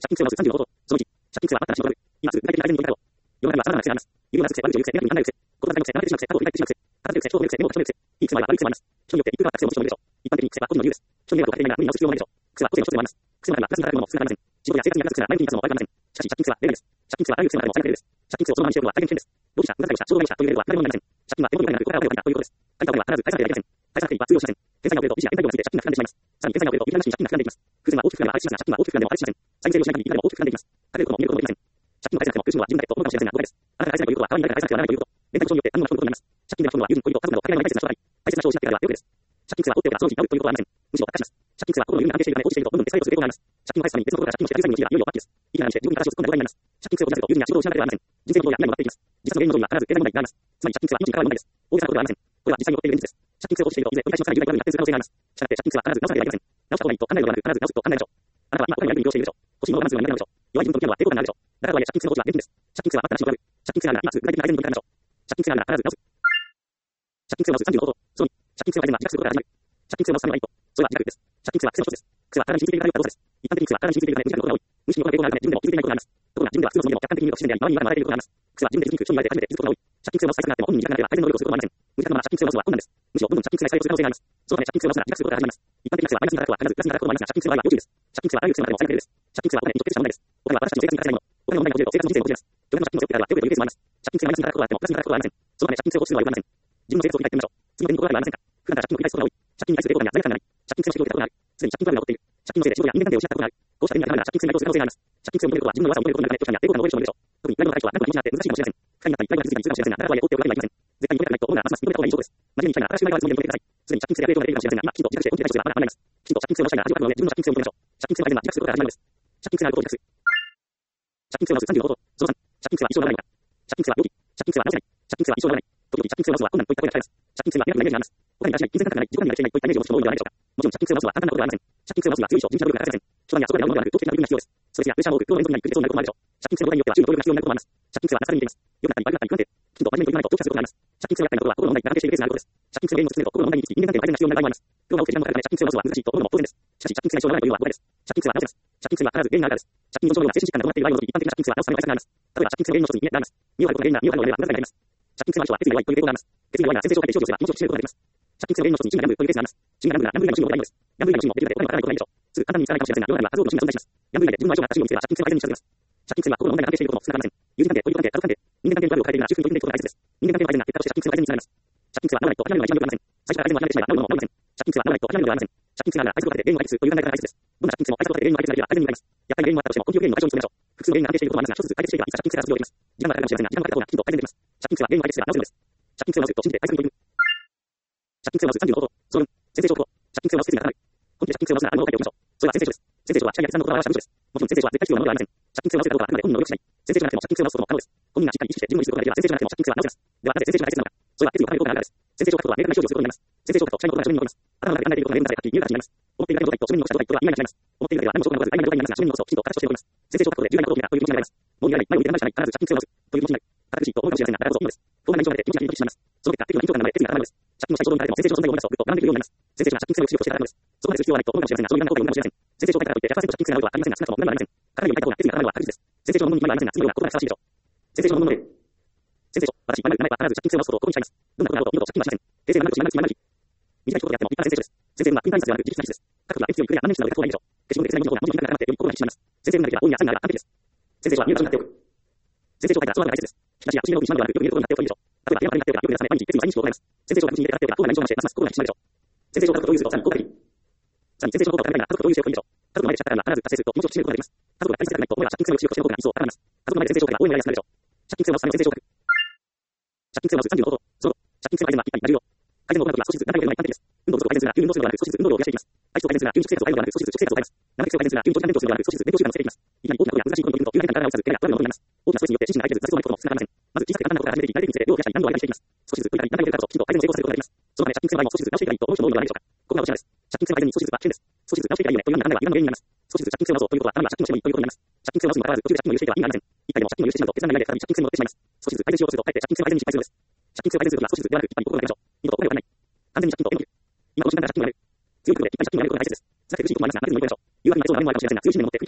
金性は30のこと。その1、借金性は新しいこと。今すぐ具体的なアイテムに置いたと。世の中には様々な癖があります。有料な癖、悪い癖、悪い癖、みんなの癖、ことだけの癖、流れてしまう癖、過去を振り返ってしまう癖、片手癖、超能力癖、メモとめる癖、いいつまりは悪い癖もあります。人によって一風があった癖を持つ人もいるでしょう。一般的に癖は個人の理由です。人によってはご家庭に無理に直す必要もないでしょう。癖は個性の一つでもあります。癖の中にはプラスに働くものも少なくありません。仕事や生活に役立つ癖が前向きに立つのも悪くありません。しかし、借金癖は例外です。借金癖はあらゆる癖の中でも最悪例です。借金癖をそのままにしておくのは大変危険です。労使者、無駄遣いをした、衝動買いをしたというレベルは誰もになりません。借金は手元になることが多いからということです。借りたお金は必ず返さなければいけません。返さなくていいは通用しません。返済が遅れると利子や延滞料について借金が膨らんでしまいます。さらに返済が遅れるといらなしに借金が膨らんでいきます。風船は大きく膨らめば破裂しますが、借金は大きく膨らんでも破裂しません。債務整理をしない限りいくらでも大きく膨らんでいきます。食べることも見ることもできません。借金を返さなくても苦しむのは自分だけと思うかもしれませんが誤解です。あなたが返せないということは他人に誰かが返さなくてはならないということ。連帯保証によって何もの人のことになります。借金での人は友人、恋人、家族など限られない大切な人があり、大切な人を失ってからは良いです。借金癖は放っておけばそのうち治るということはありません。むしろ悪化します。借金癖は心の弓が安定しているため放置しているとどんどん手作業する傾向があります。借金を返すために別のことから借金をしてやり下げるのがいよいよ悪です。いい加減にして自分に形を作った状態になります。借金癖をこじらせると友人や仕事を失わなければなりません。人生のことや未来も分かっていきます。自殺の原因の上には必ず経済問題があります。つまり借金癖は命に関わる問題です。大げさなことではありません。これは実際に起こっている現実です。借金癖を落ちているといずれ取り返しの際に有害となるに発展する可能性があります。したがって借金癖は必ず直さなければいけません。直した方がいいと考えるのではなく、必ず直すと考えましょう。あなたは今ここにあるに利用しているでしょう。欲しいものを我慢するのは苦手なのでしょう。弱い自分と向き合うのは抵抗感があるでしょう。だからとはいえ借金癖の落ちは現金です。借金癖は待ったなしのトラブル。借金癖があるなら今すぐ具体的なアイテムに取り掛かりましょう。借金癖があるなら必ず直す。借金癖を直す30のこと。その2、借金癖を相手が自覚することから始まる。借金癖を直すためには一歩。それは自覚です。借金癖は癖の一つです。癖は体に染みついているから良い動作です。一般的に癖は体に染みついているため無自覚なことが多い。無意識に行う傾向があるため自分でも気づいていないことがあります。ところが自分では普通のつもりでも客観的に見ると不自然であり周りには学ばれていることがあります。癖は自分で気づく人に言われて初めて気づくことが多い。借金癖を直す回数があっても本人に自覚がなければ改善の努力をすることもありません。無自覚なまま借金癖を直すのは困難です。むしろどんどん借金癖が再生する可能性があります。そのため借金癖を直すなら自覚することから始めます。一般的な癖はマイナスに働くは必ずプラスに働くこともありますが借金癖の場合は要注意です。借金癖はあらゆる癖の中でも最悪です。借金癖はお金に直結した問題です。お金は私たちの生活に欠かせないもの。お金の問題が起きると生活の人生も起きます。巨額の借金を背負ってからは手遅れというケースもあります。借金癖がマイナスに働くことはあってもプラスに働くことはありません。そのため借金癖を起こすのはよくありません。自分の生活を振り返ってみましょう。次の点に心当たりはありませんか。普段から借金を繰り返すことが多い。借金に対する抵抗感や罪悪感がない。借金癖をしておいたことがある。すでに借金トラブルが起こっている。借金のせいで仕事や人間関係を失ったことがある。こうした点に当てはまるなら借金癖に対応する可能性があります。借金癖を認めることは自分の弱さを認めることになるため、拒否や抵抗感を覚える人もいるでしょう。特に裏切りの対処は何度も気にしなって難しいかもしれません。不可になったり、裏切りが気づいたりするかもしれませんが、だからとはいえ放っておくわけにはいきません。絶対に認めたくないと思うならますます認めた方がいい証拠です。真面目にしたいなら新しい前は自分で認めてください。すでに借金癖が抵抗が出ているかもしれませんが、今きちんと自覚して本気で対処すればまだ間に合います。きちんと借金癖を直したいなら味わう上、自分の借金癖を認めましょう。借金癖を相手が自覚することから始まるのです。借金癖があることを自覚す。借金癖を直す30のこと。その3、借金癖は一生ならないのか。借金癖は病気。借金癖は治せない。借金癖は一生ならない。時々借金癖を直すは困難といった声が聞かれます。借金癖はネガティブなイメージがあります。他にはしない、金銭感覚がない、自己にはしていないといったイメージを持つ人も多いのではないでしょうか。もちろん借金癖を直すは簡単なことではありません。借金癖を直すには強い以上、人気な努力が欠かせません。初段にはそこでやるものではなく、長期的な努力が必要です。ストレスやプレッシャーも多く、苦労の連続になり、崩れそうになることもあるでしょう。借金癖の動画によっては周囲の努力が必要になることもあります。借金癖はなされに似ています。良くなったり悪くなったり不安定。きちんと真面目に取り組まないと長期化することがあります。借金癖をやったりのことは心の問題に関係しているケースがあることです。借金癖の原因を突き詰めると心の問題に行き着き、人間関係の改善が必要になる場合もあります。苦労が起きて時間もかかるため借金癖を直すのは難しいと思うのも当然です。しかし借金癖が一生ならないというのは誤解です。借金癖は直せます。借金癖は必ず原因があるからです。借金の症状が精神疾患で行っている場合の時、一般的な借金癖は直すための対策があります。例えば借金癖の原因の一つに見栄えがあります。見栄を張ることが原因なら見栄を張るのでは無駄遣いになります。借金癖の相性は決意が弱いという傾向があります。決意が弱いなら先生紹介で症状すれば命を縮めることができます。借金癖の原因の一つにチンがギャンブルというケースがあります。チンがギャンブルならギャンブル以外のチンをやりたいのです。ギャンブル以外のチンをできるだけお金を払わないことがいいでしょう。すぐ簡単に見つからないかもしれませんが、世の中には数多くのチンが存在します。ギャンブル以外で自分の相性が合ったチンを見つければ借金癖を改善に近づけます。借金癖は心の問題に関係していることも少なくありません。友人関係、恋人関係、家族関係、人間関係のトラブルを変えているなら修復に取り組んでいくことが大切です。人間関係の改善が結果として借金癖の改善につながります。借金癖は治らないと諦めるのが一番良くありません。最初から改善を諦めてしまえば治るものも治りません。借金癖は治らないと諦めるのではありません。借金癖があるなら対策を立てて原因を解決するという考え方が大切です。どんな借金癖も対策を立てて原因を解決するだけでは改善に向かいます。やっぱり原因はあったとしても根気よく原因の解消に努めましょう。複数の原因が関係していることもありますが、一つずつ解決していけばいつか借金癖が卒業できます。時間がかかるかもしれませんが、時間がかかった方がきちんと改善できます。借金癖は原因を解決すれば治せるのです。借金癖を直すと信じて対策に取り組む。借金癖を直す30のこと。その4、先生証拠。借金癖を直す決意が立たない。本気で借金癖を直すなら反応を書いておきましょう。それは先生証です。先生証は記者や決算のことを表した文書です。もちろん先生証は絶対必要なものではありません。借金癖を直せたかどうかはあくまで本人の努力次第。先生証がなくても借金癖を直すことも可能です。本人がしっかり意識して自分の意思することができれば先生証がなくても借金癖は直せます。ではなぜ先生証が大切なのか。それは決意を固めることがあるからです。先生証を書くことは明確な意思をすることになります。先生証を書くと社員のことが自分に残ります。頭の中で考えていることが明確され書き、見える形になります。思っているだけのことが一と自分に残したことが一とは意味が違います。思っているだけでは何も証拠が残らず曖昧な状態になりますが、自分に残すときちんと形として残ります。先生証を書くことで重要なことを決めたという気持ちになります。もう逃げられない、前を見て我慢しかない、必ず借金癖を直すという気持ちになる。堅苦しいと思うかもしれませんが、だからこそいいのです。不安な印象が出て気持ちが緊張してしまいます。その結果、適度な緊張感が生まれ、決意が固まるのです。借金の最小動になれても先生証の存在を思い出すとぐっと我慢できるようになります。先生証が借金癖を強くしてからのです。そこまでする必要はないと思うかもしれませんが、そういうことを読むかもしれません。先生証を書いたからといって100%借金癖があることはありませんが、少なくとも無駄にはありません。かなり読みたい方が決意が固まるのは確実です。先生証の文にはありませんが、次のような言葉がふさわしいでしょう。先生証の文の例。先生証、私、前々は必ず借金癖を直すことを心に誓います。どんなことがあろうと二度と借金はしません。訂正は何とし前々日。短いことであっても立派な先生証です。先生文はインターネットではなく自立な必須です。各部は勉強や何年などで書く方がいいでしょう。消しゴムで手伝いの方が文字になくなってより心が引き締まります。先生文だけが大いに厚みがあれば完璧です。先生証は見える場所になっておく。先生証を書いたらそのままが大切です。しかし、不思議なことにしまうのではなく、よく見えることになっておくといいでしょう。例えば、電話になっておくからよく目覚め、毎日別に毎日を行います。先生証が口に入れてからっておくから、口に入れてからっておくから、心が引き締まるでしょう。先生証を書くことを優先すると、さらに効果的。さらに先生証を書くことが大事なら、家族とどういう成功がいいでしょう。家族の前で誓ったから必ず達成すると気持ちを縮めることができます。家族が大切でないと思えば借金癖を強くしておくことができないと思うので、借金癖を抑止することが難しそう。家族の前で先生証を書けば大いにやりやすくなるでしょう。借金癖を直すための先生証を書く。借金癖を直す30のこと。その借金癖の改善は一般になるよ。改善の行うときは少しずつ段階を一般的です。運動不足を改善するなら急に運動するのではなく少しずつ運動量を増やしていきます。体質を改善するなら急に食生活を変えるのではなく少しずつ食生活を変えます。長期癖を改善するなら急に長時間勉強するのではなく少しずつ勉強時間をつけていきます。いきなり大きなことや難しいことに取り組むと有害な体を落ちず手がトラブルのもとになります。大きなストレスによって心身が改善ず挫折を招くことも少なくありません。まず小さくて簡単なことから始めていき、慣れていくにつれ量を増やしたり難度を上げたりしていきます。少しずつ繰り返し何回もやるからこそきちんと改善を成功させることができます。そのため借金癖の場合も少しずつ直していけばいいと思う人も多いのではないでしょうか。ここがおしゃれです。借金癖の改善に少しずつは危険です。少しずつ直していけばいいよねというのが考えは油断の原因になります。少しずつ借金癖を直そうということはあなたは借金をしてもいいということになります。借金癖を直すにもかかわらず途中で借金を許していては意味がありません。一回でも借金を許してしまうと決断がないで再び借金癖に乗ってしまいます。少しずつ改善しようとするとかえって借金癖の改善に失敗するのです。借金癖を改善するときは少しずつではなく一般に心がけましょう。二度とお金をかけない。完全に借金と縁を切る。今この時間から借金をやる。強いことで一般に借金をやることが大切です。さて苦しいこともありますが、慣れずに乗り越えましょう。誘惑になりそうな場面もあるかもしれませんが、強い信念を持って振り切りましょう。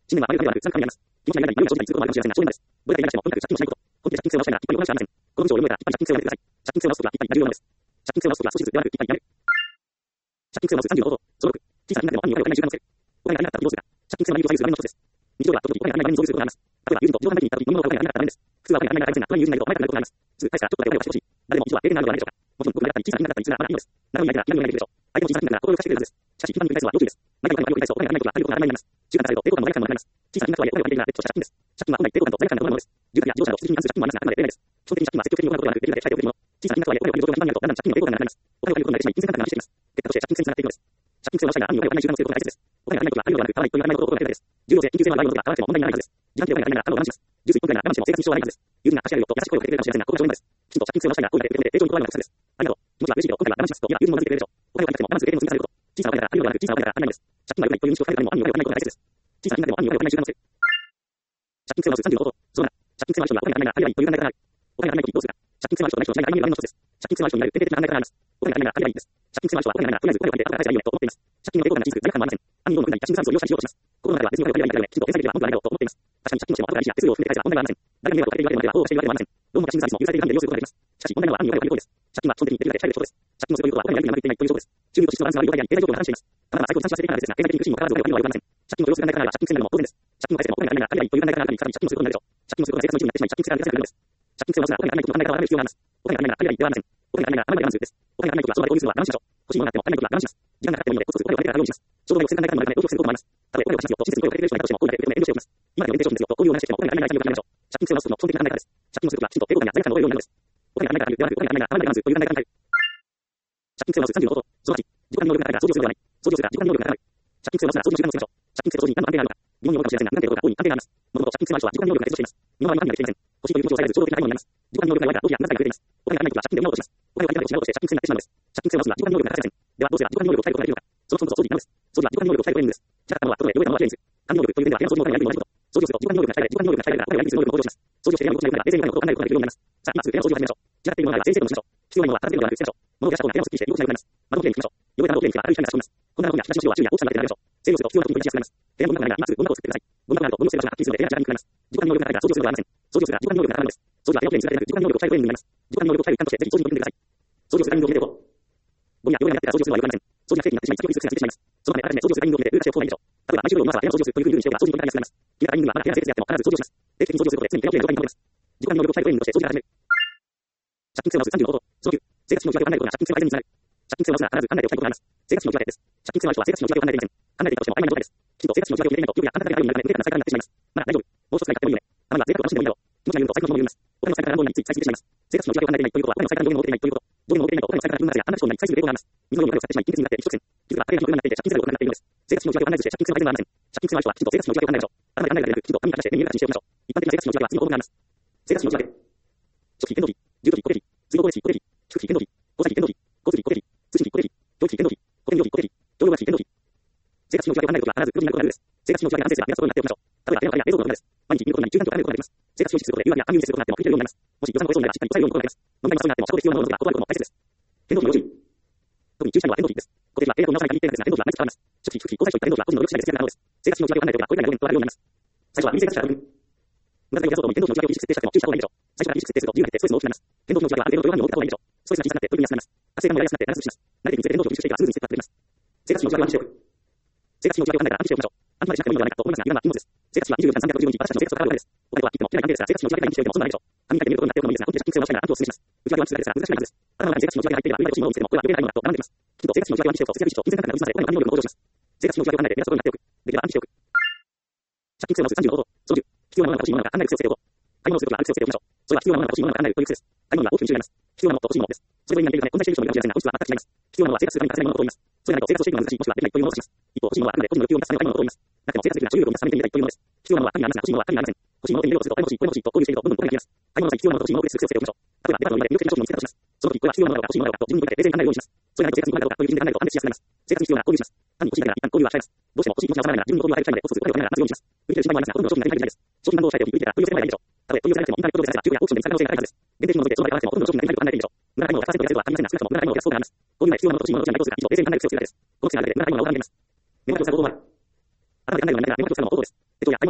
新年は前のではなく、参加になります。気持ちがない正直な通行はあるかもしれませんが、正念場です。どれか以外しても、とにかく借金をしないこと。本気で借金をしたいが、きっぱりお話しありません。この文章を読めば、きっぱり借金をやめてください。借金を直すことは、きっぱり重要なのです。借金を直すことは少しずつではなく、きっぱりやめる。借金を直す30の方法。その6、小さな金額でも暗にお金に習慣をつける。お金がなくなったらどうするか。借金を左右する場面の一つです。日常は時々お金がない場面に遭遇することがあります。例えば、友人と自動販売機に行った時、飲み物がお金がなかった場面です。普通はお金がない場面ですが、隣に友人がいるとお前からなることがあります。普通、返したらちょっとだけお金を貸してほしい。誰でも一度は経験があるのではないでしょうか。もちろん、僕がやったり、小さな金額だったりするのはまだいいのです。長い間が嫌になるでしょう。相手の小さな金額が心を貸してくれるはずです。しかし、一番に繰り返すのは要注意です。毎回お金を繰り返すとお金がないことがあることが当たり前になります。習慣化されると抵抗感も罪悪感もなくなります。小さな金額とはいえ、お金を借りるのは別とした借金です。借金は本来抵抗感と罪悪感のものです。住宅や自動車など必需品に関する借金はありますが、あくまで例外です。基本的に借金は積極的に行うことではなく、できるだけ控えておくべきもの。小さな金額とはいえ、お金を借りる状況が一番になると、だんだん借金の抵抗感がなくなります。お金を借りることになってしまい、金銭感覚が増していきます。結果として借金につながっていくのです。借金をしたいが、暗にお金を借りない習慣をすることが大切です。お金がないことがあるのではなく、買わないと言わないことを心がけるです。重要で緊急性のあることが買わなくても問題にならないはずです。時間的にお金がないなら、我慢します。ジュース1本くらいなら我慢しても生活に支障はないはずです。友人が貸し合うよと優しく声をかけてくれるかもしれませんが、ここが正念場です。きちんと借金をしたいが、こういうので手帳に加えるのが大切です。ありがとう。気持ちは嬉しいけど、今回は我慢しますと言えば友人もうなずいてくれるでしょう。お金を借りなくても我慢する経験を積み重ねること。小さなお金があるのではなく、小さなお金がありないのです。借金は良くないという認識を深めるためにも、暗にお金を借りないことが大切です。小さな金額でも暗にお金を借りない習慣をする。借金をする30の方法。そうだ。借金をある人にはお金がないなら、あるいはいいという考え方がある。お金がないときどうするか。借金をある人とない人の違いがあるの一つです。借金をある人になる典型的な考え方があります。お金がないならあるいはいいです。借金をある人はお金がないならとりあえずお金を借りて後から返せばいいよねと思っています。借金の抵抗感が小さく罪悪感もありません。暗にどんどん無駄に借金サービスを利用したりしようとします。心の中では別にお金を借りればいいんだよね。きちんと返済できれば本当はありがとうと思っています。確かに借金をしても後から利子や手数料を含めて返せば問題はありません。誰が迷惑をかけているわけでもなければ法をしているわけでもありません。どんな借金サービスも許されている範囲で利用することができます。しかし問題なのは暗にお金を借りることです。借金は基本的にできるだけ控えることです。借金をするということはお金がやりくりがうまくいっていないということです。収入と支出のバランスが悪い状態であり、経済状況が破綻しています。ただ最高に算出していくからですが、経済的に苦しみも変わらずお金は良くありません。借金を利用する考え方が借金制になるのも当然です。借金を返せてもお金がないならあるいはいいという考え方があるに、再び借金をすることになるでしょう。借金をすることが生活の一部になってしまい、借金制が出せなくなるのです。借金制をするならお金がないことの考え方を改める必要があります。お金がないならあるいはいいではありません。お金がないならあまりで我慢するです。お金がないときはその場で購入するのは我慢しましょう。欲しいものがあっても足りないときは我慢します。時間がかかってもいいので、コツコツお金をかけてから用意します。衝動買いを防ぐ考え方もあるため、同居することもあります。たとえお金を貸しますよと親切に声をかけている人がいたとしても、こういうので遠慮しておきます。今でも運転商品ですよとこういうお話をしてもお金がないならやめましょう。借金制を直すことの基本的な考え方です。借金をするときはきちんと抵抗感や罪悪感を覚えるようになるのです。お金がないからではなく、お金がないならあまりで我慢するという考え方に変える。借金制を直す30の方法。その8、自己管理能力が高いが操業するのではない。操業するが自己管理能力が高い。借金制を直すなら操業の習慣をつけましょう。借金制と操業に何の関係があるのか。疑問に思うかもしれませんが、何でかどうか大いに関係があります。もともと借金制のある人は自己管理能力が欠如しています。身の回りに何ができていません。欲しいという気持ちを抑えられず衝動的な買い物になります。自己管理能力が弱いから動機や無駄遣いが増えています。お金がないときは借金で物を落とします。お金を借りたりしないことをして借金制になってしまうのです。借金制を直すには自己管理能力が高いません。ではどうすれば自己管理能力を鍛えることができるのか。その基本こそ操作なのです。操作は自己管理能力を鍛えるトレーニングです。じゃあ、ことで覚えたのはきれいにする。管理能力という点では部屋の掃除もお金がやるのと同じこと。掃除をすると自己管理能力が鍛えられ、自己管理能力が鍛えられたらお金をやりする能力も向上します。掃除をして部屋の心地が良くなら冷静に考えることができるようになります。さあ、今すぐ部屋の掃除を始めましょう。自宅的なものが整理整頓しましょう。必要なものは片付けるのではなく捨てましょう。物を出した方が部屋をすっきりして居心地が良くなります。窓をきれいに拭きましょう。汚れた窓をきれいに拭けば明るい光が差し込みます。こんなものや日差しの量は昼夜大きさが出てなるでしょう。整理をすると必要な時に取り出しやすくなります。部屋のゴミ箱がないなら今すぐゴミ箱を作ってください。ゴミ箱があるとゴミを捨てる場所がはっきりするので部屋が時間にくなります。自己管理能力が高いが掃除をするのではありません。掃除をするが自己管理能力が高いのです。掃除は部屋をきれいにするだけでなく自己管理能力を鍛えるトレーニングになります。自己管理能力を鍛える一環としてぜひ掃除に取り組んでください。掃除をするタイミングを決めておこう。ゴミや汚れがあってから掃除をするのは良くありません。掃除が不定期になってしまい、先をいつくがついてしまいます。そのため、改めて掃除をするタイミングを決めてルール化しておく方がいいでしょう。例えば、毎週土曜の朝は部屋の掃除をするというふうにしておけば掃除に取り組みやすくなります。決めたタイミングはまだ部屋が清潔であっても必ず掃除をします。定期的に掃除をすることで常に部屋をきれいに残ります。自己管理能力を鍛えるトレーニングとして掃除から始める。借金制を直す30の方法。その9、生活費の内訳を考えることが借金制の改善につながる。借金制を直すなら必ず考えておきたいことがあります。生活費の内訳です。借金制のある人は生活費の内訳を考えていません。考えていたとしても曖昧な状態です。きちんと生活費の内訳を入れてみると、記憶や感覚があるようになるため、無駄な再開になってしまいます。まだ大丈夫。もう一つ使い方ってもいいよね。たまには贅沢を楽しんでもいいだろう。気持ちが緩むと財布の紐も緩みます。お金の使い方が乱暴につい使いすぎてしまいます。生活費の内訳を考えていないということは、お金の使い方の上限を持っていないということ。上限を持っていないとお金の使い方が緩むはずが、あんな人になり使いすぎる傾向があります。水のようにお金を使ってしまい、金欠になって一直線。気づけば、あれが低くなっていて、借金ゼロが多くなっているのです。生活費の内訳を考えずして借金制の改善はありません。借金制のある人はきちんと生活費の内訳を考えましょう。あまり考えるだけでなく、きちんと紙に書き出して目に見える形にしておきましょう。一般的な生活費の内訳は次の項目があります。生活費の内訳。初期変動費、住居費、固定費、水道光熱費、固定費、宿費変動費、交際費変動費、交通費固定費、通信費固定費、教育費変動費、保険料費固定費、教養学費変動費。生活費の内訳を考えるときは必ず黒字になることがあるのです。生活費の内訳が安定すれば安いことになっておきましょう。例えば、電話や冷蔵庫の中です。毎日見ることに中間と考えることができます。生活費を意識することで、誘惑や暗入にすることがあっても振り切れるようになります。もし予算の超えそうになればしっかり抑えるように心がけます。問題がそうになってもそこで必要なものが断ることも大切です。変動費の要注意。特に注意したいのは変動費です。固定費は契約を直さない限り定なんですが、変動費は毎月変わります。初期、副費、交際費といった変動費は個人の能力次第で節約が可能です。生活費の内訳を考えておけば、これらの要因となるようになります。最初はミニ生活者が無駄遣いを減らそうと思い変動費の内訳を意識設定したくても注意した方がいいでしょう。最初から意識設定すると自由が減ってストレスも大きくなります。変動費の内訳はある程度の許容範囲に置いた方がいいでしょう。ストレスが小さくなって取り組みやすくなります。活性化もやりやすくなって長続きします。慣れてみつれて変動費を吸収していけばスムーズにステップアップできます。生活費の内訳を暗記しておく。生活費の内訳を考えたら暗記しておきましょう。暗記までしなくてもいいのではないかと思いますが、いらんな禁物です。生活費は24時間360日、私たちの生活を変わるわけです。お金は切っても切れない関係ですが、生活費の内訳が暗記しておいても損はないでしょう。紙に書いてみることになっておくのもいいですが、本気で借金制を直したいなら暗記をお勧めします。内訳は暗記するだけですが難しくないはずです。頭の中に生活費の内訳が入っていれば、売り上げ欲しいものを見つけても、これは売れないものだと学んできます。きちんと生活費の内訳を暗記しておくと、節約意識と金銭感覚が薄まって、お金の管理能力も向上します。生活費の内訳を考えて目安を取るようになっておく。できれば暗記しておく。借金制を直す30の方法。その10、必要なものが欲しいものが考える癖をつけておこう。買い物をするときはある癖をつけておきましょう。それは必要なものが欲しいものが考えるという癖です。買い物は大きく2種類あります。必要なものと欲しいものです。それぞれに似ているため、混在している人もいるかもしれませんが、本質は全く違います。必要なものは生活するために欠かせないものを指します。それが何か生活するために欠かせないものと言います。もしくはできないというものを指します。一方、欲しいものはあくまで個人の欲求を満たすためのものを指します。なくても生活的な所有欲を満たすためにというものです。必要なものは単にあなたの欲しいものは単にありません。欲しいものを手に入れようとすると、これも欲しい、これも欲しいと購入していると、どんどんこれが消えます。買い物の際、必要なものと欲しいものを区別する癖をつけておきましょう。例えば、デパートの今で魅力的な商品を見つけたとします。その時、これは必要なものか欲しいものかと自分に向けて冷静に考えるようにします。それが生活に合うかどうかという基準で考えると判別しやすくなります。生活に必要なら購入します。単に欲しいだけなら一旦購入は控えます。どうしても欲しい気持ちが収まらないなら自分の購入を控えるためで、コツコツお金をかけながら待つようにします。売り切れる心配もありますが、ほとんどの商品が手に入りないです。商品番号を押さえておき、売り切れたら問い寄せればいいでしょう。たとえ問い寄せなくてもインターネット動画で中古やオークションで見つかる可能性が高いはずです。限定品を除いてその場で買わなくてもほとんどの商品が手に入ると考えていいでしょう。無駄な買い物を100%やせるとは限りませんが、少なくとも無駄な買い物を減らす方があります。購入前必要なものと欲しいものをどちらにどうするか、以上冷静に考える癖をつけるだけです。この癖があるだけで無駄な買い物を行います。メモ書きをする方法は、頭で考えるのは苦手なメモ書きをするのも方法です。や買い物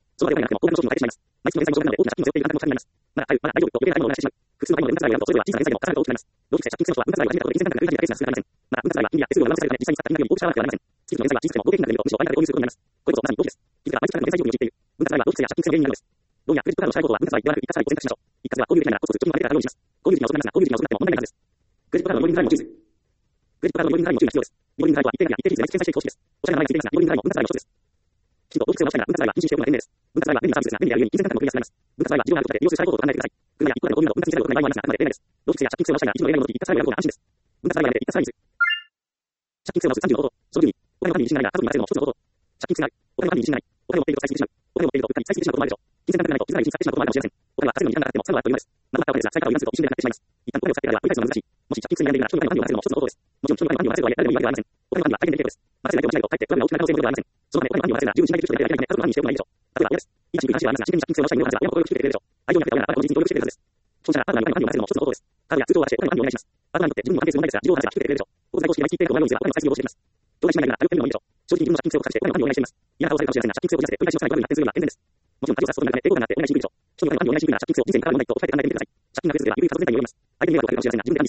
その場でお金がなくても、大金の商品を買えてしまいます。毎月の連載の上なので、大きな借金を背負っている団体の負担になります。また、大丈夫と余計な買い物をお願いしてしまう。複数の買い物を連載をやると、それでは小さな連載でも稼ぐと大きくなります。同時に借金する人は分割を始めたことで金銭感覚が増えたケースが少なくありません。また、分割は金利や手数料が上乗せされるため、実際に使った金額より大きさは変わりません。月々の連載は小さくても合計金額で見ると、むしろ倍価で購入することになります。これこそまさに投資です。気づか毎月からの連載費用に陥っている。分割は同期生や借金性の原因になるのです。ローンやクレジットカードをしたいことは分割はではなく、一括債を選択しましょう。一括では購入できないならコスト貯金を上げてからローンにします。購入時には遅くなりますが、購入時には遅くなっても問題ないはずです。クレジットカードのリボルビングラインも注意する。クレジットカードのリボルビングラインも注意が必要です。リボルビングラインは一定額や一定比率で決済している投資です。おしゃれな名前がついていますが、リボルビングラインも分割の一つです。きちんと動機性を出したいなら分割は禁止しておくのが賢明です。分割は便利なサービスですが、便利であるように金銭感覚を生み出されます。分割は事情があることで利用する最高度を考えてください。車や一個での購入など分割にされるお金はありますが、あくまで便利です。動機性や借金性を出したいなら一度の例外を除き一括債を選ぶ方が安心です。分割はやめて一括債にする。借金性を出す30のこと。その10に、お金の管理に自信がないが家族に任せるのも一つのこと。借金性がある。お金の管理に自信がない。お金を持っていると使いすぎてしまう。お金を持っているとうっかり使いすぎてしまうこともあるでしょう。金銭感覚がないと、いずれに使ってしまうこともあるかもしれません。お金は稼ぐのに時間がかかっても作るのはあっという間です。まとまったお金ですが、使い方を油断すると一瞬でなくなってしまいます。一旦お金を使ってからは取り返すのが難しい。もし借金性に悩んでいるなら、商品の管理を任せるのも一つのことです。もちろん、商品の管理を任せるは誰でもいいわけではありません。お金の管理は大変デリケートです。任せないとしないとかえって不安が大きくなる可能性もありません。そのため、お金の管理を任せるなら十分信頼できる人であれば家族の管理しておくのがいいでしょう。例えば、親です。いい借金に関してはありますが、真剣に借金性を出したいのであれば、親も協力してくれるでしょう。相手をやって親なら、あなたも自分に協力してくれるはずです。そうしたら、パートナーにお金を任せるのも一つのことです。カードや通帳を渡してお金の管理をお願いします。パートナーにとって自分の関係する問題ですが、事情を話せば引き受けてくれるでしょう。国際投資で毎月1%の上乗せはお金の再生をしています。どうだしないなら、ある程度のいいでしょう。正直自分の借金性を隠してお金の管理をお願いしています。嫌な顔されるかもしれませんが、借金性を出して取り返しをしないと悪いなってするのは健全です。もちろん、借りを出すことになるため、抵抗がなってお願いしにくいでしょう。人にお金の管理をお願いしにくいなら、借金性を人生に関わる問題と置き換えて考えてみてください。借金が増え続けば、ゆるい家族全体によります。相手に迷惑をかけるかもしれませんが、自分で管理するように信頼できる家族に任せた方が賢明ということもあります。借金の管理は自分の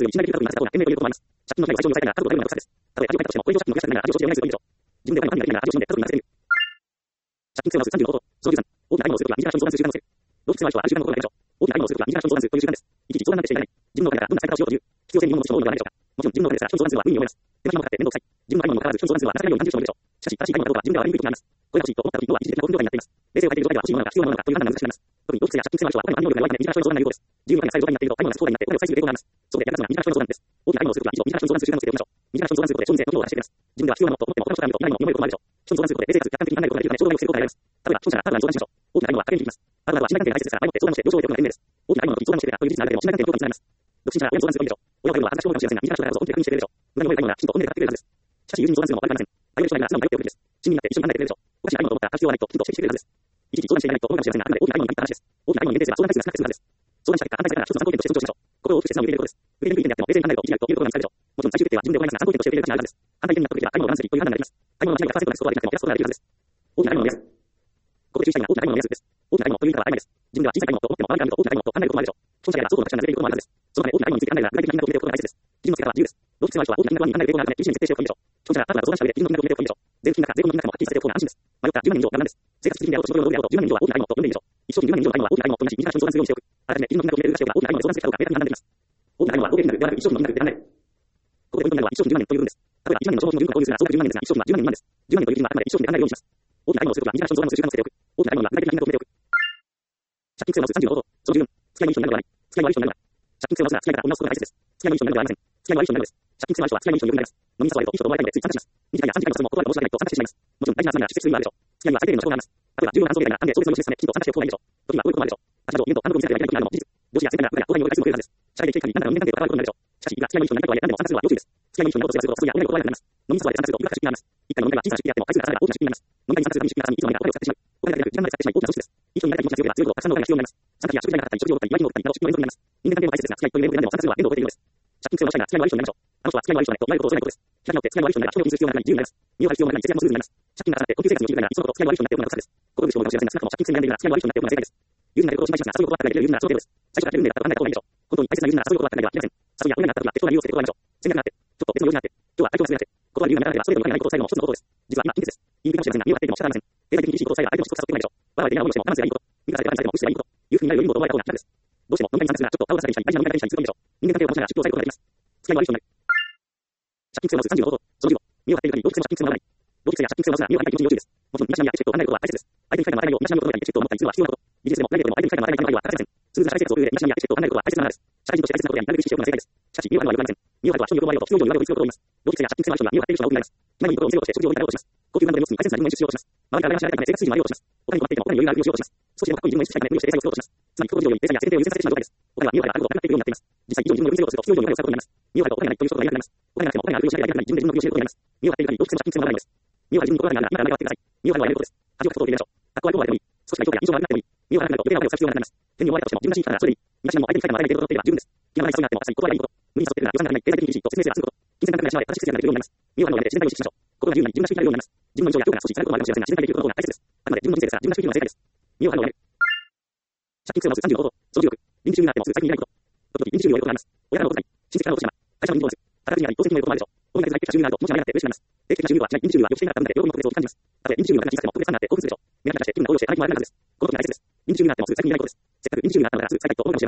借りを最小に抑えながら家族を援助しています。たとえ相手には借しても、これ以上借金を増やしたくないなら、味をしてお願いするといいでしょう。自分でお金の管理ができないなら、味をしのんで家族に任せてみる。借金性を出す30のこと。その13、大きな買い物をするときは短い相談する時間を乗せる。動機性のある人はある習慣のことがないでしょう。大きな買い物をするときは短い相談するという習慣です。いちいち相談なんてしていられない。自分のお金からどんな使い方をしようという必要性に物を思うのではないでしょうか。もちろん自分のお金ですら人の相談するのは無理に思います。手間暇もかかって面倒くさい。自分の買い物もかからず人の相談するのは情けないように感じる人もいるでしょう。しかし、正しい買い物かどうか自分では悪いときがあります。これが欲しいと思ったとき、要は一時的な根性がになっています。冷静を変えている状態では欲しいものが必要なものかという判断が難しくなります。特に動機性や借金性のある人はお金の管理能力が弱いため、短い人の相談が有効です。自由のお金が最上になっていると、買い物が少ないになってお金を使いすぎる傾向があります。そこで役立つのが短い人の相談です。大きな買い物をするときは一度短い人の相談する習慣をつけておきましょう。短い人の相談することで消費税の量を出してくれます。自分では必要なものと思っても他の人から見ると未来の読めることもあるでしょう。人の相談することで冷静かつ客観的に考えることができるため、衝動買いを防ぐことが得られます。例えば、消費者ならパートナーに相談しましょう。大きな買い物は家計に響きます。パートナーは信頼関係が大切ですから、前もって相談をして了承を得ておくのが賢明です。大きな買い物の時に相談をしてくれたという事実があるだけでも信頼関係の強化につながります。独身者は親に相談するといいでしょう。親は買い物は恥ずかしい方かもしれませんが、短い人だからこそ本気で確認してくれるでしょう。無駄に重い買い物ならきちんと本音で語ってくれるはずです。しかし友人に相談するのも悪くありません。相手の人なら素直に迷っておくべきです。親身になって一緒に考えてくれるでしょう。おかしな買い物と思ったら必要はないときちんと指摘してくれるはずです。いちいち相談していないと思うかもしれませんが、あくまで大きな買い物に限った話です。大きな買い物に限定すれば相談回数が少なくて済むはずです。相談した結果、反対されたら一つ参考点として尊重しましょう。心を大きくして素直に受け入れることです。受け入れにくい点であっても冷静に考えると一理あるということが見つかるでしょう。もちろん最終決定は自分で行いますが、参考点として受け入れる価値があるはずです。反対点になった時は買い物を我慢するという判断になります。買い物の間違いが100%なすことはできなくても減らすことができるはずです。大きな買い物を増やす。ここで注意したいのは大きな買い物を増やすです。大きな買い物という言い方は曖昧です。自分では小さい買い物と思っても周りから見ると大きな買い物と考えることもあるでしょう。損者であれば相互の価値がずれていることもあるはずです。そのため大きな買い物について考えるが具体的な金額を決めておくことが大切です。基準の付け方は自由です。動機性のある人は大きな金額に考える傾向があるため、厳しいに設定しておくといいでしょう。損者ならパートナーと相談した上で基準の金額を決めておくといいでしょう。税金の金額もはっきりさせておく方が安心です。迷ったら10万円以上が無難です。生活必需品であろうと仕事用道具であろうと10万円以上は大きな買い物と呼んでいいでしょう。一商品10万円以上の買い物は大きな買い物と同じ短い人に相談するようにしておく。あらかじめ基準の金額を決めるがしようが大きな買い物で相談するかどうか明確に判断できます。大きな買い物は合計金額ではなく一商品の金額であらない。ここでポイントになるのは一商品10万円という部分です。例えば1万円の消耗品の10個購入するが総額10万円ですが、一商品は10万円未満です。10万円という基準はあくまで一商品で考えるようにします。大きな買い物をするときは短い人の相談のする習慣をつけておく。大きな買い物には具体的な金額を決めておく。借金性を持つ30のこと。その10、付き合いのいい人になるのではない。付き合いの悪い人になるのは借金性を持つなら付き合いから見直すことが大切です。付き合いのいい人になるのではありません。付き合いの悪い人になるのです。借金性のある人は付き合いのいい人によくなります。飲み誘われるといい人と思われたいのでつい参加します。2時間や3時間もするも断ることができないと参加してしまいます。もちろん大事な集まりなら出席する意味はあるでしょう。付き合いには最低限の証拠があります。例えば重要な感想でないなら案で証明するためきちんと参加しておくことがいいでしょう。時にはこういうこともあるでしょう。私など見ると単独を見せてはいけない時があるのも事実。上司や先輩が部下や後輩にお願いするのが増えるはずです。社会的経過に何らの人間関係と関わることになるでしょう。しかし、いくら付き合いのいい人になりたいとはいえ何でも参加するのは要注意です。付き合いのいい人になろうとすればすることすぐには親に断られなくなります。飲み誘われて参加するといくらか出費になります。一回の飲み会は小さな出費であっても回数が重なれば大きな出費になります。飲み会に参加するために出費が重なりいつの間にかお金を使ってしまう。お金だけでなく時間まで使ってしまい大きな損失です。いい人になりたい気持ちが強いが強いほどたくさんのお金が必要になります。参加費や食事代がかかったり、食事を取ったり、祝いに送ったりなど出費の連続になります。人間関係も大切ですが、付き合いという名目で何でも参加するのは限度を超えているようです。借金性を出したいなら付き合いの悪い人になりましょう。あの人は付き合いの悪い人になると前のことを恐れないことです。開き直って付き合いの悪い人になれば人を気にする必要がなくなり自由になります。身を張る必要がなくなり節約もスムーズになります。借金が重なって高級生活に陥るならいっそのこと付き合いの悪い人になっておくのが勝です。心苦しい思いかもしれませんが、少なくとも借金性に悩んでいるなら付き合いの悪い人になっておくのが正解です。友人になることを心配しますが、そういうことは考えている友人ならその程度です。最初から運命だったら考えた方がいいでしょう。本当に大切な友人ならそういうことは考えてはいけません。誘いや親になった時は適当な理由をつけて断りましょう。戦略があって、ちょっと別の用事があって、今日は体調がすみません。断る理由がなかなかそれともいかないことを伝えるのも一つのことです。実は今緊急です。言いにくいかもしれませんが、身を張っていても仕方ありません。経済的に厳しいことを伝えれば相手も一つ誘ってこないでしょう。我々的な思いをしても我慢すればいいこと。見方されて我慢されても無視すればいいこと。裕福になるよりもと思われた方が楽です。どうしても飲み会に参加するならちょっと顔を出されたりしたり大事な飲み会にしたりするでしょう。人間関係を保ちながら出費を抑えることができます。付き合いの悪い人になる。借金性を持つ30のこと。その15、身を張っている限り動機性も借金性もならない。動機性や借金性を持つなら身を張りたい気持ちに要注意です。もちろん身だしなみやエチケットを考えることは大切です。相手に書いたのは当たり前を身だしなみを整えたりエチケットを持ったりするのは必要なこと。ビジネスでもプライベートでも相手に書いたのは必要なこと。ビジネスでもプライベートでも相手に書いたのは当たり前は不可欠です。数字の社会生活を送る上で身だしなみやエチケットを考えることは大切なものです。社会人として大切なことやなるべく意識しておくのが正解です。しかし身を張るのはよくありません。身を張るとは人に喜ばれようと不必要以上に言われる必要があります。動機性や借金性のある人は身を張っている人が多くなります。決まりにいいことを見せようとして食事を置いたろうとします。交級などでもすに改善する人の演出しようとします。周りから知られたため生活水準を上げようとします。お金に困っていてもお金に余裕があるようしようとします。少しでもかっこいい自分を演出したいため無理をして営業をしようとします。つまり、不法事情により生産や選定を優先されてしまう状態です。お金は身を払うとあることをなくなっていくようになっています。実際、以上に自分の呼び捨てをすると、必要以上にお金を使うことになります。身を払うとお金がないという人がいなくなります。お金がなくてもお金があるようしなければいけない自分で自分の首を教えることになります。身を張っている限り、どうしても借金するのがないのです。身を張る自分に心がないなら、今から頑張ってください。身を張るのはやめることです。恥をかくことを入れましょう。格好悪いことをやってもいい。少しの人や印象が悪くなってもいい。身を張らなくなると余計なお金を使う必要がなくなります。手に追われたとしても、自分らしいからそれでいい。身だしなみも相手に対しても相手に手を取っていれば十分です。気がない必要があっても、朝に断りいいこと。無理に誘っているなら予算が足りない。経済的に厳しいと説明すれば済むこと。金銭感覚が失われ、正しい節約ができるようになります。身を張るのをやめて自然体を意識しましょう。心が自由になり、自分らしく生きられるようになります。自分の印象や評価が阻止されることもあるかもしれませんが、自然体で生きることの方が大切です。あくまで自分の人生ですから、自分らしく生きるのが正解です。身を張るのをやめる。借金癖を持つ35法、その16、臨時収入があってもすぐ最近見ないこと。時々臨時収入を得ることがあります。親からのことに、親戚からのことに、会社の人気ボーナス、宝くじになり、当選金を得ることもあるでしょう。大いなる入ってきた収入があると、もしもないなって嬉しくなります。定期的な収入とは違い、臨時収入は抑制があった分だけ両方の特別を感じます。たとえ臨時収入が小さくても特別感があって興奮するでしょう。目が出して気分が高揚してあまりもらえないはずです。この時が大切です。臨時収入があってもすぐ最近見ないことです。せっかく臨時収入があったのからすぐ使いたいと思うかもしれませんが、その気持ちはよくありません。臨時収入を得た直後は気持ちが高揚しているため、気持ちが高揚しているため余計な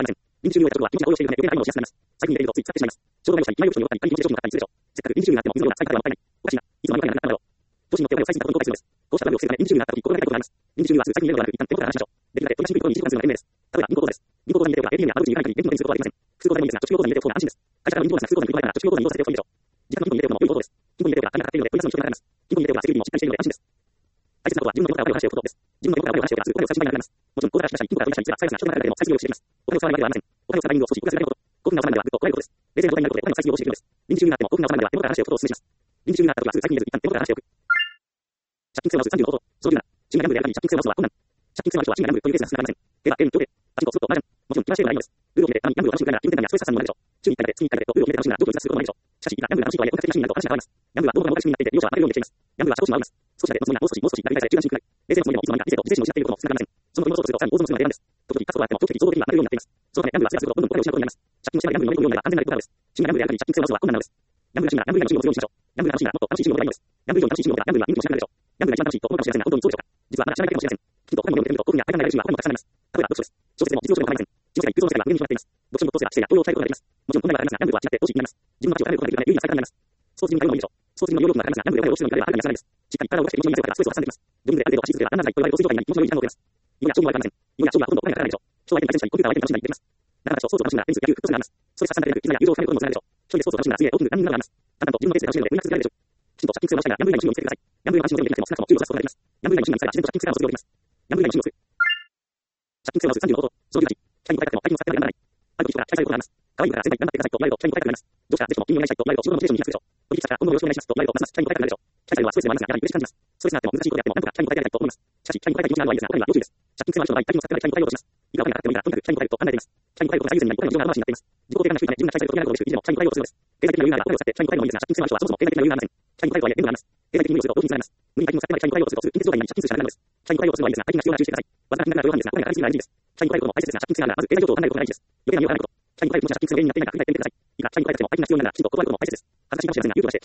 費をしているため余計ないいものをしやすくなります。最近見ているとつい使ってしまいます。ちょうど前に一枚用紙に余ったり、一枚用紙に余ったりするでしょう。せっかく臨時収入があっても水のような使い方はもったいない。おかしいな。いつまでもお金がなくなるだろう。投資によってお金を最新価格に返すのです。こうした額を防ぐため臨時収入があった時心が痛いことがあります。臨時収入はすぐ最近見えるのではなく、一旦手元から離しましょう。できるだけ取り出しにくいところに一時間するのが賢明です。例えば銀行口座です。銀行口座に入れておけば ATM や窓口に入らない限り電動でにすることはできません。複数口座でもいいですが、貯蓄口座に入れておく方が安心です。会社からの銀行口座が複数口座に振り込まれたら貯蓄口座に移動させておくといいでしょう。自宅の銀行に入れておくのも良い方法です。銀行に入れておけば金がかかっているので取り出すのに時間がかかります。銀行に入れておけばセキュリティもしっかりしているので安心です。大切なことは自分の横からお金を話しておくことです。自分の横からお金を話しておけばすぐお金を使う心配がなくなります。もちろん口座から引き出したり、銀行から取り出したりすれば再安な人がないだけでも再生をしています。お金を使わないわけではありません。お金を使うタイミングを少し遅らせるだけのこと。興奮が収まるまではぐっとこらえることです。冷静な状態になることでお金の再生をしていくのです。臨時収入があっても興奮が収まるまでは手元から話しておくことをお勧めします。臨時収入があった時はすぐ最近見ず一旦手元から話しておく。借金癖を持つ35法、その17、趣味がギャンブルである限り借金癖を持つのは困難。借金癖を持つ人は趣味がギャンブルというケースが少なくありません。例えばゲーム、競艇、パチンコ、スロット、麻雀。もちろん気はしているのはいいのです。ルールを決めてたまにギャンブルを楽しむくらいなら気分転換やストレス発散にもなるでしょう。週に1回だけ、月に1回だけとルールを決めて楽しむならどうと逸脱することもないでしょう。しかし、今ギャンブルが楽しいとはいえ本格的な趣味になると話が変わります。ギャンブルはどこかの趣味になっていて利用者はあまりようにできています。ギャンブルは少し回ります。少しだけのつもりがもう少しなりたいさえ中断しにくらい。冷静なつもりでもいつの間にか理性と自制心を失っていることも少なくありません。その取り戻そうとするとさらに大損するのが定番です。時々勝つことがあっても長期的に総合的にはなるようになっています。そのためギャンブルは制圧するとどんどんお金を失うことになります。借金をしながらギャンブルに乗り込むようになれば安全なることなのです。趣味がギャンブルである限り借金癖を持つのは困難なのです。ギャンブルが趣味ならギャンブル以外の趣味をするようにしましょう。ギャンブルが楽しいならもっと楽しい趣味の方がいいのです。ギャンブルが一番楽しいと思うかもしれませんが、本当にそうでしょうか。ギャンブルが一番楽しいと思うかもしれませんが、本当にそうでしょうか。実はまだ知らないだけかもしれません。きちんと他にも読んでみると興奮や快感が得られる趣味は他にもたくさんあります。例えば読書です。小説でも実用書でも構いません。知識が一空想の世界が無限に広がっています。読書に没頭すれば知性や教養を鍛えることができます。もちろん問題はありますが、ギャンブルとは違って投資になります。自分の価値を高めることができるため有利な使い方になります。スポーツジムに通うのもいいでしょう。スポーツジムの要領がありますが、ギャンブルでお金を落とすのにはるかに安いです。しっかり体を動かして気持ちになりますからストレスを発散できます。ジョギングである程度走り続ければランナーズがいっぱいいると水状態になり気持ちの良い時間を持てます。今や勝負はわかりません。今や勝負はほとんどお金がかからないでしょう。人は相手に対戦したりコンピューターを相手に楽しんだりできます。だからこそスポーツを楽しむならテニス、野球、フットサルなります。ストレス発散される絆や友情を深めることにもつながるでしょう。一人でスポーツを楽しむなら水泳、ウォーキング、ランニングなどがあります。淡々と自分のペースで楽しめるので無理なく続けられるでしょう。きちんと借金癖を直したいならギャンブル以外の趣味を見つけてください。ギャンブル以外の趣味を手に入れなくても少なくとも注意を出すことができます。ギャンブル以外の趣味を見つければ自然と借金癖からも卒業できます。ギャンブル以外の趣味をする。借金癖を持つ35法、その18、機械に変えたくても相手に使ってはならない。ある時から期待されることがあります。可愛いから全体頑張ってくださいと言われると機械に変えたくなります。どうしたらぜひとも金にお願いしたいと言われると仕事のモチベーションに役立つでしょう。取引先から今度よろしくお願いしますと言われるとますます機械に変えたくなるでしょう。期待されるのはストレスでもありますが、やはり嬉しく感じます。ストレスがあっても難しいことであってもなんとか機械に変えたいと思います。しかし機械に変えたい気持ちがあるのはいいですが、これには要注意です。借金癖のある人の場合、大金を使って機械に変えようとします。いくらお金がかかってもいいからとにかく機械に変えると考えています。機械に変えることが最優先になり、お金の情報が後回しになっています。自己肯定感が低いため自分が期待されることになることでいつでも機械に変えようとするのです。経済的な余裕があればお金を使って機械に変えるのもいいですが、借金癖のある人はそもそも経済的な余裕がありません。機械に変えるとはいえ限度があります。経済的に無理をすると病気につながります。無理に大金を使って機械に変えようとするとすぐ金欠状態になり借金するしかなくなるのです。機械に変えようとするのはいいですが、大金が必要なら注意してください。わずかな金額なら冗談ですが、お金がかかりすぎるのは NG です。機械に変えることも大切ですが、借金癖があるならまず経済状況を考えることが大事です。余計な身を払うこと。機械に変える気持ちが借金癖の原因になっていないか振り返ってみてください。いくら機械に変えたくても大金が必要ならきちんと断ることも大切です。恥ずかしいかもしれませんが、勇気を出してきちんと断るようになってください。私も知らないそうです。親に対してもそうです。親の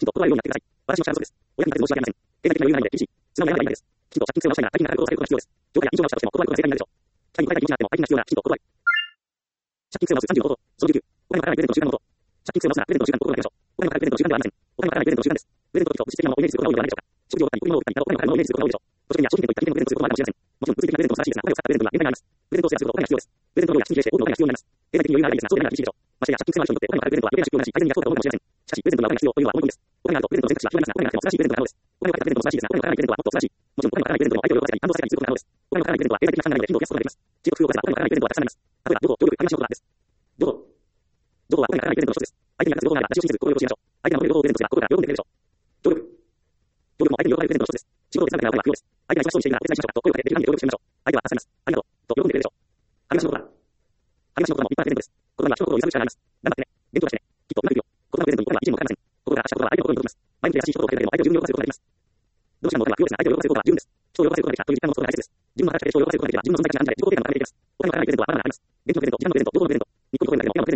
経済的な余裕がないので、経済的な余裕がないので、一時、素直な悩みがないです。きちんと借金癖を直したいなら大金がかかることをされることが必要です。条件や印象がしたとしても断ることが正解になるでしょう。機械に変えたい気持ちがあっても大金が必要ならきちんと断る。借金癖を持つ35法、その19、お金のかからないプレゼントの習慣のこと。借金癖を持つならプレゼントの習慣と心がけましょう。お金のかかるプレゼントの習慣ではありません。お金のかからないプレゼントの習慣です。プレゼントの時と物質的なものをイメージすることが多いのではないでしょうか。食料を買い、贈り物を送ったりなどお金のかかるものをイメージすることが多いでしょう。ご職員や商品店といった利点のプレゼントをすることもあるかもしれません。もちろん物理的なプレゼントも素晴らしいですが、お金を使ったプレゼントが限界があります。プレゼントを制作することはお金が必要です。プレゼントの量や質に比例して多くのお金が必要になります。経済的に余裕があるんですが、そうでないなら厳しいでしょう。ましてや借金癖のある人にとってお金のかかるプレゼントは余計な出費をなし、改善に役立つことが多いかもしれません。しかし、プレゼントがお金が必要というのは思い込みです。お金があるとプレゼントの選択肢は広がりますが、お金がなくても素晴らしいプレゼントがあるのです。お金をかけたプレゼントも素晴らしいですが、お金のかからないプレゼントはもっと素晴らしい。もちろんお金のかからないプレゼントも相手を喜ばせたり、感動させたりすることが可能です。お金のかからないプレゼントは経済的な負担がないので頻度を増やすことができます。地獄不要ですが、お金のかからないプレゼントはたくさんあります。例えば、努力、励ましのことです。どうぞ。どうぞはお金がかからないプレゼントの一つです。相手に役立つ情報があれば、私を信じず、心をよくしましょう。相手が求める情報をプレゼントすれば、心が喜んでくれるでしょう。努力。努力も相手に喜ばれるプレゼントの一つです。仕事で参加がお金は不要です。相手が忙しそうにしているならお手伝いしましょうかと声をかけてできる範囲で協力しましょう。相手は助かります。ありがとう。と喜んでくれるでしょう。励ましのことだ。励ましのことも立派なプレゼントです。言葉は人の心を揺さぶるしかありません。頑張ってね。勉強してね。きっとうまくいくよ。言葉のプレゼントにお金は一円もかかりません。心から発した言葉は相手の心に届きます。毎日優しい言葉をかけるだけでも相手を自分に喜ばせることができます。どうしてもお金は不要ですが、相手を喜ばせることは十分です。人を喜ばせることができたという時間のことが大切です。自分の働きで人を喜ばせることができれば、自分の存在価値が安定で自己肯定感が高めていきます。お金のかからないプレゼントはまだまだあります。現金のプレゼント、時間のプレゼント、情報のプレゼント、日本の声だけでも親のプレゼントになります。お金のかからないプレゼントの習慣のことは習慣になって動機が出せます。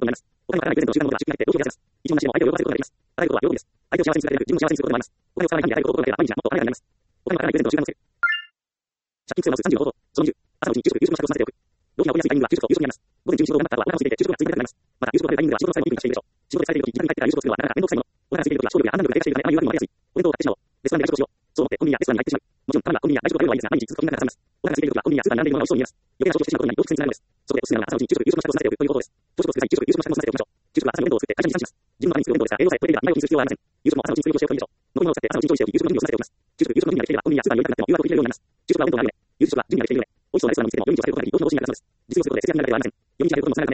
一番なしでも相手を喜ばせることができます。与えることは喜びです。相手を幸せにするだけでなく、自分も幸せにすることもあります。お金を使わない限り与えることを心がければ毎日がもっと華やかになります。お金のかからないプレゼントの習慣のせい。借金癖を持つ35法、その20、朝のうちに給食の支度をさせておく。動機が起こりやすいタイミングは給食と夕食になります。午前中に仕事を頑張った後はお腹が空いていて給食がついていなくなります。また夕食を食べるタイミングでは仕事の最後のピークがしているでしょう。仕事で疲れているとき、時間に帰ってから夕食を作るのはなかなか面倒くさいもの。お腹が空いているときは消費や判断力が低下しているためあまり悪いものが出やすい。お弁当を買ってしまおう。レストランで外食をしよう。そう思ってコンビニやレストランに入ってしまう。もちろんたまにはコンビニや外食を食べるのはいいですが、毎日続くとみんなが挟みます。お腹が空いているときはコンビニやスーパーに並んでいるものが美味しそうに見えます。余計な消費をしてしまうことになり動機につながるのです。そこでおすすめなのは朝のうちに給食、夕食の支度をさせておくということです。朝食を作る際、給食、夕食の支度をさせておきましょう。給食は朝にお弁当を作って会社に持参します。自分のために作るお弁当ですが、栄養さえ取れていれば今を気にする必要はありません。夕食も朝のうちに作る必要を決めましょう。残り物を使って朝のうちに調理しておき、夕食の準備をさせておきます。 昼食、夕食の準備ができれば、コンビニやスーパーに寄りたくなっても、誘惑を受けるようになります。昼食は温度が上がるので、夕食は準備ができているので、美味しそうなレストランを見つけても、夜道をされることができ、どうしても用心がかかるそうです。実用することで節約になるだけではありません。夜道に歩くこともつながるため、時間の節約にもなります。朝が少し大変になりますが、少し大変になりますが、少しだけ朝が用とすればいいのです。朝食をする準備と夜の準備の一緒にさせてあげると、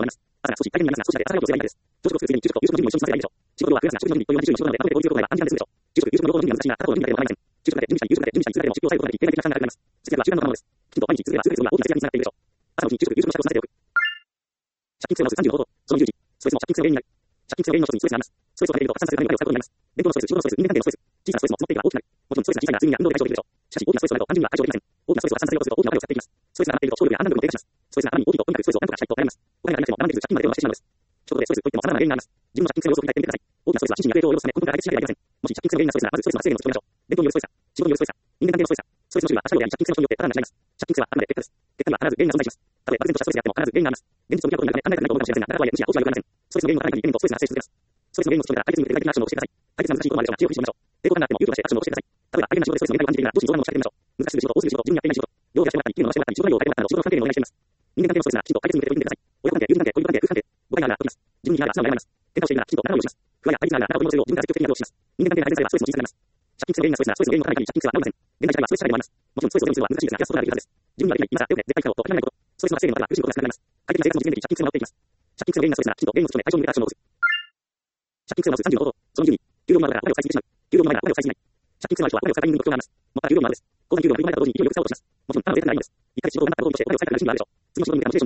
仕事量が増えます。昼食、夕食の両方の準備が難しいが、片方の準備だけではありません。昼食だけ、準備したり、夕食だけ、準備したり、昼食だけでも軸を抑えることができ、経済的な負担がなくなります。節約は習慣の可能です。きちんと毎日続ければ、すべてのが大きな節約につながっているでしょう。朝のうちに昼食、夕食の支度を済ませておく。借金癖を直す35方法、その10時。ストレスも借金癖の原因になる。借金癖の原因の一つにストレスがあります。ストレスを与えると、発散される何かを使うことになります。勉強のストレス、仕事のストレス、人間関係のストレス、小さなストレスも積もっていれば大きくなる。もちろんストレスが小さいな睡眠や運動で解消できるでしょう。しかし大きなストレスとなると単純には解消できません。大きなストレスを発散させようとすると大きなお金を使っていきます。ストレスが溜まっていると聴力や判断力も低下します。ストレスがあまりに大きいととにかくストレスを何とかしたいとなります。お金がなくても我慢できず借金までをしてしまうのです。仕事でストレスといっても様々な原因があります。自分の借金癖の様子を振り返ってみてください。大きなストレスは心身に悪影響を及ぼすため、根本から解決しなければいけません。もし借金癖の原因がストレスなら、まずストレスの発生源を知っておきましょう。勉強によるストレスだ。仕事によるストレスだ。人間関係のストレスだ。ストレスの種類は多種多様であり、借金癖の人によってパターンが違います。借金癖はあくまで結果です。結果には必ず原因が存在します。たとえ漠然としたストレスであっても必ず原因があります。現実を見たことになるため考えたくないと思うかもしれませんが、なかなかは無視や放置はよくありません。ストレスの原因の課題に見るとストレスが発生し続けます。ストレスの原因を知ってから解決に向けて具体的なアクションをしてください。解決が難しいこともあるでしょうが、知恵を駆使しましょう。抵抗感があっても勇気を出してアクションをしてください。例えば、大変な仕事でストレスの限界を感じているなら、上司に相談を仕掛けてみましょう。難しすぎる仕事、多すぎる仕事、自分にやっていない仕事、量がしてもらったり、給料がしてもらったり、仕事量を変えてもらったなど、仕事の関係にお願いしています。人間関係のストレスなら、きちんと解決に向けて取り組んでください。親子関係、友人関係、恋人関係、夫婦関係、誤解があるなら解きます。自分に嫌なら素直に謝ります。喧嘩をしているならきちんと仲直りします。不安や対立があるなら仲を取り戻せるよう自分から積極的に行動します。人間関係が改善さればストレスも小さくなります。借金癖の原因がストレスなら、ストレスの原因の課題に借金癖は治りません。現代社会はストレス社会でもあります。もちろんストレスをゼロにするのは難しいですが、減らすことができるはずです。自分にはできない、今さら手をね、絶対不可能と諦めないこと。ストレスの発生源の後が苦しいことが少なくなります。快適な生活も実現でき、借金癖も治っていきます。借金癖の原因がストレスなら、きちんと原因を突き止め、解消に向けたアクションを起こす。借金癖を治す30の方法、その10に、給料の前だからお金を使いすぎてしまう。給料の前だからお金を使いすぎない。借金癖のある人はお金を使うタイミングに特徴があります。また給料の前です。こんな給料が来る前だと同時に勢いよく使おうとします。もちろん、他の贅沢がないのです。一回仕事を頑張ったこととしてお金を使いたくなる心理があるでしょう。次の仕事に向けたモチベーションにもつながるため、他が自分のことをして使うには悪いわけではありません。しかし、お金を使うタイミングとしてあるのではありません。しかし、お金を使うタイミングとしてあるのは最も危険です。お金が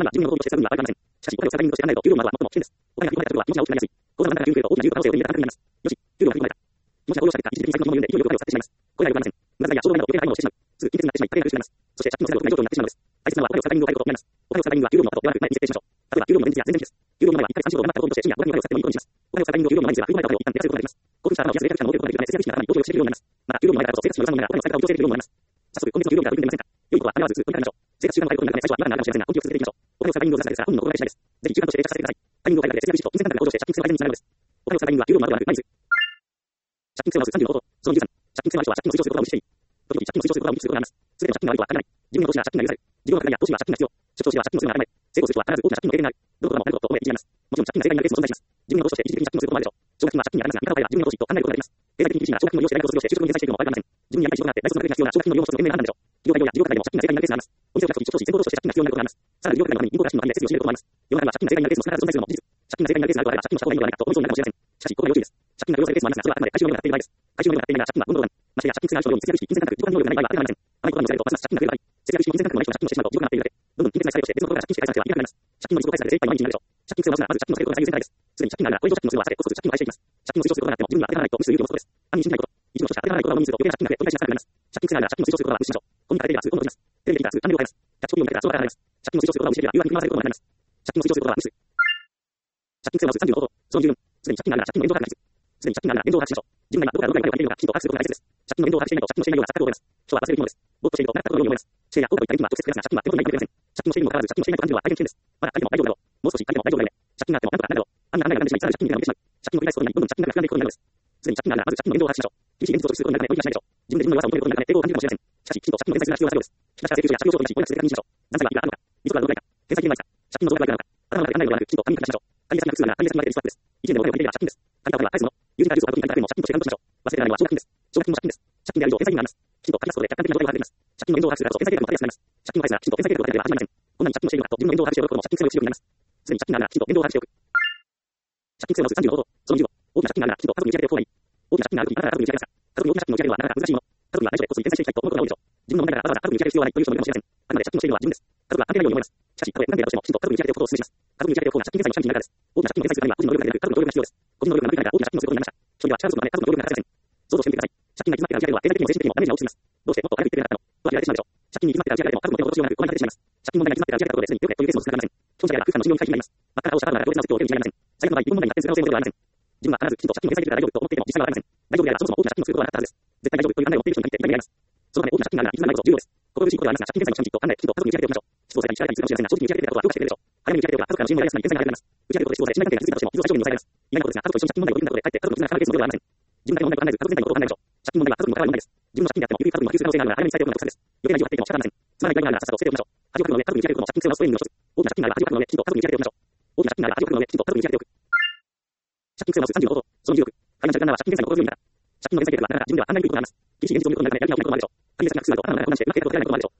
給付が来るわ。もちろんそういうことをしていると、大きな重要可能性を握る可能性が高くなります。よし、給料が来る前だ。もし合同した結果、一時的に最高の言うんで、勢いよくお金を使ってしまいます。これがよくありません。無駄遣いや衝動買いなど余計な買い物をしてしまう。すぐ金欠になってしまい、大変苦しくなります。そして借金のせいでお金状況になってしまうのです。大切なのはお金を使うタイミングを変えることになります。お金を使うタイミングは給料の後ではなく前に設定しましょう。例えば給料の前日や前々日です。給料の前は1ヶ月30を頑張ったこととして深夜5時にお金を使ってもいいことにします。お金を使うタイミングを給料の前日は冬前だと一旦減らせることができます。興奮した頭を冷やす冷却したのを持っていることができるので、節約意識が頭に動機をしてくれるようになります。また、給料の前だからこそ生活の予算の前だお金を使うたことを教えてくれるようになります。早速、今月の給料日から取り組んでみませんか。良いことは金はずつ取り替えましょう。生活習慣を変えることになるため、最初は違和感があるかもしれませんが、根気を続けていきましょう。お金を使うタイミングをずらされてから本人の心がしたいです。ぜひ習慣として定着させてください。タイミングを変えるだけで節約意識と金銭感覚が向上して借金癖の改善につながるのです。お金を使うタイミングは給料の後ではなく毎日。借金癖を治す30の方法、その13。借金癖のある人は借金を推奨することが無視している。時々借金を推奨することが無視することがあります。すべての借金が悪いとは限らない。自分の投資や借金が許される。自分の課題や投資には借金が必要。出張しは借金をするのが当たり前。成功する人は必ず大きな借金の経験がある。どのことがもあることと思えています。もちろん借金が正解になるケースも存在します。自分の投資として一時的に借金をすることもあるでしょう。奨学金は借金になりますが、見方を変えれば自分の投資と考えることができます。経済的に厳しいなら奨学金の利用して大学を卒業して就職に転載しているのも悪くありません。自分にやりたい仕事があって大卒の学歴が必要な奨学金の利用の一つの賢明な判断でしょう。企業業や事業界でも借金が正解になるケースがあります。お店を開くとき、一投資、先行投資として借金が必要になることがあります。さらに事業界のために銀行から資金の借りで設備を締めることもあります。世の中には借金が正解になるケースも必ず存在するのも事実。借金が正解になるケースがあるとあれば借金をした方がいいのではないかと思いそうになるかもしれません。しかし、ここが要注意です。借金が利用されるケースもありますが、それはあくまで回収能力がなっている場合です。回収能力がなっていないなら借金はどんどんましてや借金癖がある人のように節約意識、金銭感覚、自己管理能力がない場合はあってはなりません。あまりことに乗せるとますます借金が増える場合、節約意識も金銭感覚もない人が借金をしてしまうと自己がなっているだけ、どんどん金欠な作業をして別のことから借金して返済されていくという悪循環になります。借金の自己返済が正解に毎日になるでしょう。借金の自己返済が正解に毎日になるでしょう。借金の自己返済が正解に最優先になるでしょう。借金の最優先最優先です。すでに借金があるならこれ以上借金をするのはさてコツコツ借金を返していきます。借金を推奨することがあっても自分が当てはまらないと無視する勇気を持つことです。安易に信じないこと。一部の人しか当てはまらないことが無視すると余計な借金が増え取り返しなくなります。借金癖があるなら借金を推奨することは無視しましょう。コンビニから出ていればすぐ今度落ちます。テレビで見たらすぐ関連を変えます。キャッチコピーを見たら超が変わります。借金を推奨することは無視できれば誘惑に振り回されることになります。借金を推奨することは無視する。借金癖を治す30の方法、その10分。すでに借金があるなら借金の限度を把握する。すでに借金があるなら限度を把握しましょう。自分が今どこからどこまでお金をかけているのかきちんと把握することが大切です。借金の限度を把握していないと借金をしていないような錯覚を覚えます。人は忘れるものです。ぼーっとしているとなかったことのように思います。シェアや効果を言ったりは直接増やすが借金は手元にないといけません。借金をしているにもかかわらず借金をしていないと感じるのは大変危険です。まだ借りても大丈夫だろう。もう少し借りても大丈夫だよね。借金があってもなんとかなるだろう。あんな案内がなんでしまい、さらに借金が伸びてしまう。借金を繰り返すことになり、どんどん借金が膨らんでいくことになるのです。すでに借金があるならまず借金の限度を把握しましょう。厳しい現実を直視することになるため取り出しないでしょう。自分で自分の弱さを認めることになるため抵抗を感じるかもしれません。しかし、きちんと借金の返済が必要な作業です。ひたすら請求書や借用書を取り出し、親と生活にしましょう。残債は幾らあるのか、利息はどのくらいか、返済金額は借金の増額はいくらなのか、頭の中で考えるのではなく、きちんと紙に書き出しましょう。借り先が複数なら借り先までリストアップです。一年でお金を借りていれば借金です。借りたお金は返すもの。友人から利息を運びにも借金としてカウントしましょう。忘れられないのは奨学金です。奨学金も借金です。借金である以上返済金があります。きちんと書き出すことで客観的な状態が出ます。借金の限度を把握するからこそ返済計画も立てやすくなります。借金の返済がきちんと返済計画が立てれば始まりません。どんなに借金をしているのかと自分の限度を把握しておくことも借金性を知るようになります。すでに借金があるならきちんと限度を把握しておく。借金性を治す30の方法、その15。大きな借金があるならきちんと家族に打ち明けておく方がいい。大きな借金があるとき、あなたが家族に打ち明けますか。家族に大きな借金を打ち明けるのはなかなか難しいもの。家族には内緒でこっそり返済していきたいと思うことが多いでしょう。自分の問題ならわざわざ家族に打ち明ける必要はないという人もいるかもしれません。あくまで借金をしているのは自分です。家族は関係ないように思います。しかし、たとえ不関係だとしても、きちんと家族に打ち明けておくことをお勧めします。家族に打ち明けておく方が借金返済の借金になるからです。大きな借金を返済するためには個人の能力だけでなく家族の協力が必要です。個人の能力がなくなるから大きな借金をすることになりました。人には力不足のため家族の能力が欠かせません。想像してみてください。借金が行き詰まってから打ち明けるのは経済的にも精神的にもダメージが大きすぎます。どうしてもっと早く言ってくれなかったのとは言われてしまうでしょう。借金に行き詰まってから打ち明けられても家族の手を落としようがなく困り果ててしまいます。借金問題が行き詰まってから打ち明けたことですでに手をというケースも少なくありません。損者であれば夫婦間の信用に回避になります。真っ赤な青シャバーなら行列の説教を受けるに違いません。最悪の場合、離婚問題に発展する可能性もではありません。自分は必ずきちんと借金を返済できるから大丈夫と思っていても実際はありません。大丈夫であればそもそも大きな借金をすることはなかったはずです。絶対大丈夫という考えを持っている人に限って痛みになります。そのため大きな借金があるならいつまでも重要です。心苦しいことはありますが、借金返済の借金と考え、きちんと家族に打ち明けておきましょう。失踪されたり、知られたりするかもしれませんが、正直に打ち明けてくれたことは評価してくれるでしょう。早めに打ち明けておけば家族からの信用が安くなり、返済が早くなります。打ち明けることで失踪され、信頼関係が築いたとしても、傷を最小限に抑えられます。嫌なことですが、家族と一緒に借金問題を取り組んだことで、かえって家族の絆が深まるケースもではありません。自分だけの問題と考えず、家族全体のことを考えましょう。借金問題は家族にも関わる問題です。自分の借金であっても、ゆくゆく家族にも波及する可能性があるので、早めに伝えておくのが得策です。余計な疑惑が入っていても仕方ありません。つまらない疑惑があるならさっさと捨てておきましょう。恥をかくので、家族に打ち明けることも借金性を直すトレーニングの一つ。大きな借金があれば恥をかくので、きちんと家族に打ち明けておきましょう。大きな借金があれば恥をかくので、きちんと家族に打ち明けておく。借金性を直す30の方法、その16。ファイナンシャルプランナーは借金返済の心強いなら、借金の返済計画はなかなか自分では考えにくいことがあります。厳しい現実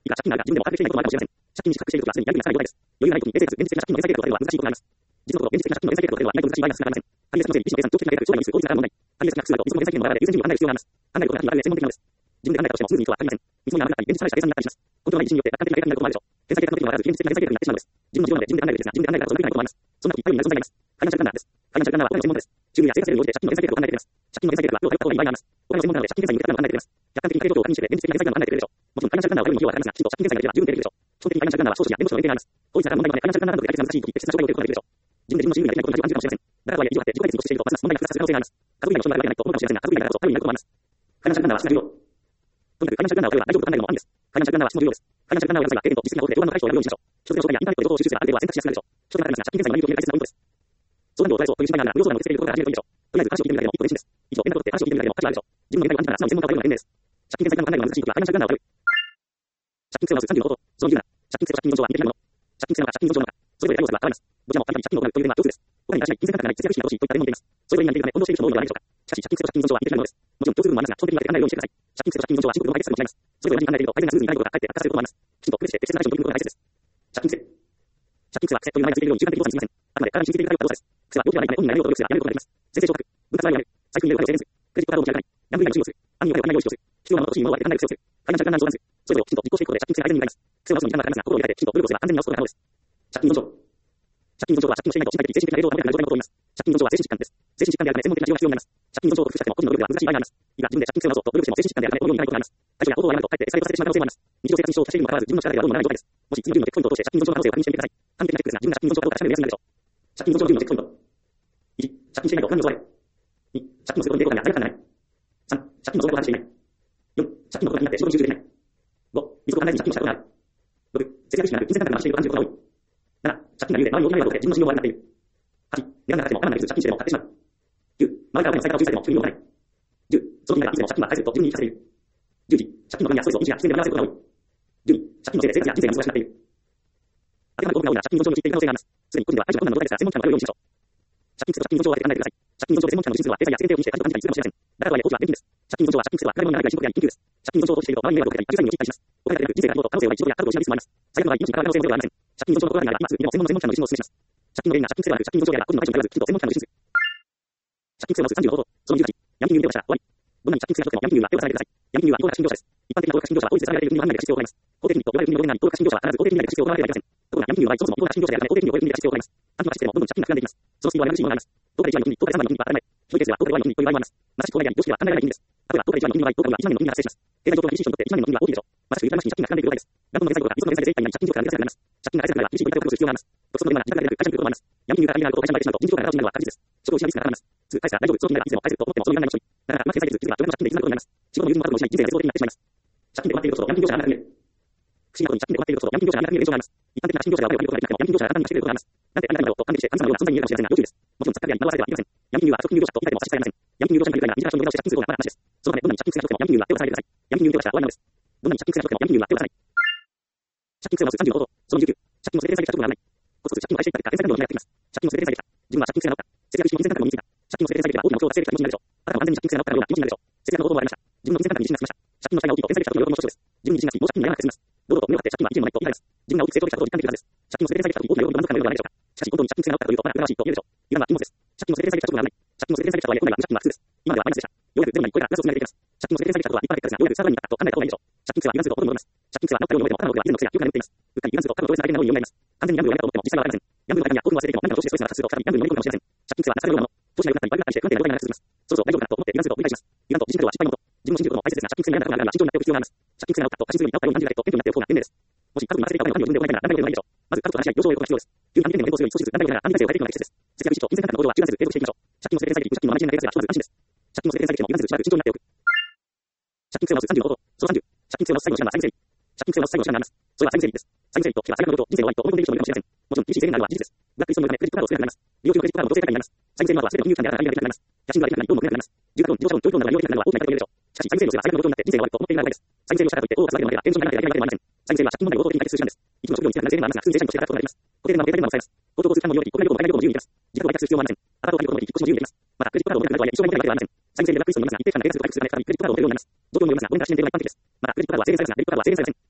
いくら借金があるが自分でも把握できないこともあるかもしれません。借金に自覚しているときはすでにヤンキーになってない状態です。余裕がないときに現実的な借金の返済計画を立てるのは難しいことがあります。実のところ、現実的な借金の返済計画を立てるのは意外と難しい場合が少なくありません。ハイエースの税理士の計算、長期的な計画、長期に数大きな問題。ハイエースが複数あると、見積もり財源の我々優先順位を考える必要があります。考えることがある専門的なのです。自分で考えたとしても、すぐにとは限りません。見積もりが甘かったり、現実社会が計算になったりします。根拠のない自信によって楽観的な計画になることもあるでしょう。天才計画の時もあらず、現実的な計画になってしまうのです。自分の自由なので自分で考えるですが、自分で考えるからそんなにないこともあります。そんなこといっぱいになる存在がいます。ファイナンシャルプランナーです。ファイナンシャルプランナーはお金の専門家です。収入や生活レベルに応じて借金の返済計画を考えてくれます。借金の返済計画は量を頼った方がいい場合があります。お金の専門なので借金返済に向けたプランを考えてくれます。客観的な家計状況を確認して現実的な返済プランを考えてくれるでしょう。もちろんファイナンシャルプランナーは誰にも費用はかかりますが、きちんと借金返済ができれば十分できるでしょう。基本的にファイナンシャルプランナーは商社や弁護士の連携があります。こういった問題までファイナンシャルプランナーなどで解決が難しいとき、別な障害を受けることができるでしょう。自分で自分の自由になりたいことに感じるかもしれません。だからとはいえ、以上あって自己解決にしていると、ますます問題が複雑する可能性があります。家族以外の人があるわけないと思うかもしれませんが、家族以外だからこそ頼りになることもあります。ファイナンシャルプランナーは質が重要。とにかくファイナンシャルプランナーを頼れば大丈夫と考えるのも安易です。ファイナンシャルプランナーは質も重要です。ファイナンシャルプランナーをやる際は、経験と実績が豊富で、上腕の解消をやるようにしましょう。所得の紹介やインターネットで情報を収集するある程度は選択しやすくなるでしょう。所得が高いですが、借金返済の内容を決める大切なポイントです。相談料を取られそうという心配があるなら、無料相談を受け付けることが始めるといいでしょう。とりあえず話を聞いてみるだけでも一個嬉しいです。以上、連絡を取って話を聞いてみるだけでも価値があるでしょう。自分の願いを安全な素直に専門家を頼るのが伝令です。借金返済が考えるのが難しいときは、ファイナンシャルプランナーを頼る。借金性の数30のこと、その理由なら、借金性と借金上は似ていないもの。借金性の借金上なのか、それぞれ対応すれば変わります。どちらも簡単に借金を行うという点は共通です。お金に対しない金銭感覚がない節約主義が欲しいといった例も似ています。それぞれに似ているため、混同している人も多いのではないでしょうか。しかし、借金性と借金上は似ていないものです。もちろん共通部分もありますが、基本的に分けて考えるようにしてください。借金性と借金上は深刻な解決策が違います。それぞれ同じに考えていると、相手がスムーズにいかないことがかえって悪化することもあります。きちんと区別して適切な対処を取ることが大切です。借金性。借金性は癖という名前が付いているように習慣的動作に過ぎません。あくまで体に染みついている動作です。癖は病気ではないため本人がやめようと努力すればやめることができます。先生昇格、分割はやめる、財布に入れるお金を制限する、クレジットカードを持ち歩かない、ギャンブル以外の使用をする、暗にお金を用意をする、必要なものと欲しいものは分けて考える必要をする、ファイナンシャルプランナーに相談する、それぞれをきちんと実行していくことで借金性が改善に向かいます。癖を直すのに時間がかかりますが、心を入れてきちんと努力をすれば安全に直すことが可能です。借金依存症。借金依存症は借金をしていないと身体的、精神的な冷凍を保てない状態のことを言います。借金依存症は精神疾患です。精神疾患であるため専門的な治療が必要になります。借金依存症を克服したくても個人の努力が難しい場合があります。今自分で借金性を直そうと努力しても精神疾患であるためこのようにいかないことがあります。対処や行動をやめるとかえってエスカレートさせてしまう可能性もあります。日常生活に支障をきたしているにもかかわらず自分の力ではどうにもならない状態です。もし次の10のチェックポイントを通して借金依存症の可能性を確認してみてください。短期的なチェックですが、自分が借金依存症かどうか確かめる目安になるでしょう。借金依存症の10のチェックポイント。1、借金していないと何を問われる。2、借金をすることに抵抗感が明らかにならない。3、借金の増額を把握していない。4、借金のことが気になって仕事に集中できない。5、利息を考えずに借金をしたことがある。6、節約しなく金銭感覚が増していると感じることが多い。7、借金が理由で周りに大きな迷惑をかけ自分の信用が悪くなっている。8、値段が高くても我慢ができず借金してでも買ってしまう。9、周りからお金の使い方を注意されても自分に動かない。10、その金額が以前も借金は返せると自分に言い聞かせている。11、借金の金やストレスを維持や金銭で表せることが多い。12、借金のせいで生活や人生が難しくなっている。当てはまる多くが多いなら借金依存症に陥っている可能性があります。すでに個人では排除困難な状態ですが、専門家の頼るようにしましょう。借金性と借金依存症を分けて考えてください。借金依存症で専門家の技術は経済や世間体を気にして感じたりするかもしれません。だからとはいえ、多くは現金です。借金依存症は借金性は誰もならないぐらい深刻であり緊急です。借金依存症を起こしていると周りに迷惑をかけたり、アルザイマーに陥ったりします。お金だけでなく人生があると可能性を一度や家族を失うリスクもあります。最悪の場合、命に関わる可能性もありません。借金依存症の心当たりがあれば、今すぐにでも専門家の医師のお勧めします。借金の原因が借金性ではなく借金依存症であれば、個人の対処に頼らず、きちんと専門機関の医師に借金性を直す30のこと、その18、ヤンキーに手を出したら終わり。どんなに借金性が低くてもヤンキーには手を出さないでください。ヤンキーには違法な借金業者です。一般的な合格借金業者は法律で定められている国には何々が必要を行います。法的にといわれる国の論がに合格借金業者は必ず法的に何か必要を行わなければいけません。ところがヤンキーの場合、そもそも違法な借金業者であるため法的に覚える国に必要を行います。短期の借金でもどんどん借金が膨らんでいきます。そのスピードはやるしもなります。どこかで1万の金利、どこかで3万の金利は当たり前。ひどいケースではどこかで4万の金利という場合もあります。まさしく東大では常識では考えられない金利です。例えばどこかで1万の金利の場合、どこかでは1万の金利が発生します。経済状況が厳しい人にとって1万の金利は大きいでしょう。まさしく痛ましい借金が膨らんでいる状態です。元本の明細とか利息の明細で精一杯になり借金状況が明らかになります。借金が明らかになれば厳しい取り立てをする必要があります。とそのような自宅が出なく会社に来ることもあります。ヤンキーにから金があることを会社にバレてしまうと人事評価が上がるのは確実です。職を失うリスクが高まります。すぐ返すが大丈夫、その金がいつでも返せると思ってもその金がないのに。だからうまく返済できず、次はどれも借金でいつまでことになります。仕事も友人も家族も失い、人生が絶望的になってしまいます。借金で困っていることとヤンキー業者があなたに見える。不審なことに借金で困っていることとヤンキー業者があなたに見える現象があります。一般的な借金業者が悪いことができなくてもヤンキー業者があなたに貸してくれることがあります。なんてあなたになろうと勘弁して神様のような存在に見えるかもしれませんが要注意です。もちろん錯覚であり惑わされてはいけません。ヤンキーには直金融業者と見られても差し支えません。ヤンキー業者にみたいな自ら人の無駄をして借金することはまだなしです。そのためどんなに借金性が低くてもヤンキーには手を出さないでください。ヤンキーに手を出したら終わりなのです。どんなに借金性が低くてもヤンキーには手を出さない。借金性を直す30のこと、その19、借金をすべて返済できたことがない。コツコツ借金を返していった結果、返済感度が気になってきます。借金をすべて返済できた。自分は借金性が治った。節約しも金銭感覚も身についた。借金をすべて返済できれば大きな目標を達成できた気持ちになるでしょう。あたかも安全に借金性が治ったかのような気持ちになるでしょう。節約のこともありました。自分の金銭感覚に自信がつきました。借金の負担が大きいと返済できた時の喜びの象徴です。自分に自信がつき、もう借金にならなくて済みます。堂々と胸を張って借金は以前もないと言い換えます。自分が大きく成長したことを実感できるはずです。借金をすべて返済できた時に大きな喜びと満足感のようではないでしょうか。しかし本当に借金性が治ったかというとまだ羨ましいと言えるでしょう。油断は禁物です。借金をすべて返済できたことがない。借金をすべて返済できたとはいえ本来は無借金は普通です。今まではマイナスでした。ようやくゼロまで超えたらプラスを積み上げていきます。借金をすべて返済できたことは立派な結果ですが、ようやくさらになったと考えた方がいいでしょう。借金性は油断すると元に戻ります。借金性は治ったように思えても他のことが以前の癖や記憶が眠っています。うっかり油断すると過去のド S なだけのように思います。完全にヤングをやめたと思っても実際はわかりません。ヤングの中には興奮を忘れていても何かの投資でストレスが発生すると再びヤングに乗り込むかもしれません。借金性はなされるようなもの。投資が良くなったり悪くなったりして不安定な状態が長く続きます。そろそろ大丈夫かなと思って油断すると繰り返します。油断と自信過剰は失敗のもと。自分を信じることも大切ですが、借金性に悩んだことがあるなら慎重になっておく必要があります。借金性が治ったと過信するように治ったように感じられると謙虚になっておく方が賢明です。もし家族に任せていたお金の管理を自分で行いなら何が良いでしょう。まず家族と話し合い、要所を得ることが必要です。急に短期でも変更するように少しずつ何が良いなら管理体制を変えていくのが適切です。節約意識と金銭感覚の行動は柔軟せず継続していきましょう。借金をすべて返済でき、借金のままにな生活がひとまず安心です。借金をすべて返済できても油断せずしばらく慎重になっておく。借金性を直す30のこと、その30、借金性を直す最後の手段は債務整理。借金性を直す最後の手段があります。それは債務整理です。債務整理と気は最悪のこと、人生の終わりと思い込んでいる人もいるかもしれません。もちろん厳しい制限があるのは事実です。ブラックリストのためクレジットカードを作れなくなります。利用中のクレジットカードも同性高になります。債務整理の後は全ての金融機関である金ができなくなります。家賃ができなくなり、ローンも組めなくなります。住宅ローン、自動車ローン、教育ローンなどが利用できなくなるのは大きな痛手と言えるでしょう。しかし債務整理をすれば最悪の状況になって人生が終わりと思っている場合です。債務整理をしたからといって大が育てるのではテンションがなければやりがいがありません。債務整理は借金問題を合法的に解決する手段です。一部の職業については制限がありますが、普通に正社員として働くことができます。固定電話も携帯電話も使えます。高等交通機関も利用でき、国内旅行も海外旅行も自由に行けます。自宅を売却する必要もありません。アパートを借りることもでき、引っ越しも自由にできます。また、クレジットカードを持っているとはいえ、一生の問題がありません。債務整理はブラックリストになりますが、一定期間で返済すると回復するため、再びクレジットカードを持てるようになります。状況によりますが、これには支援できない一般的です。また、クレジットカードは制限されますが、デビットカードは制限されません。デビットカードは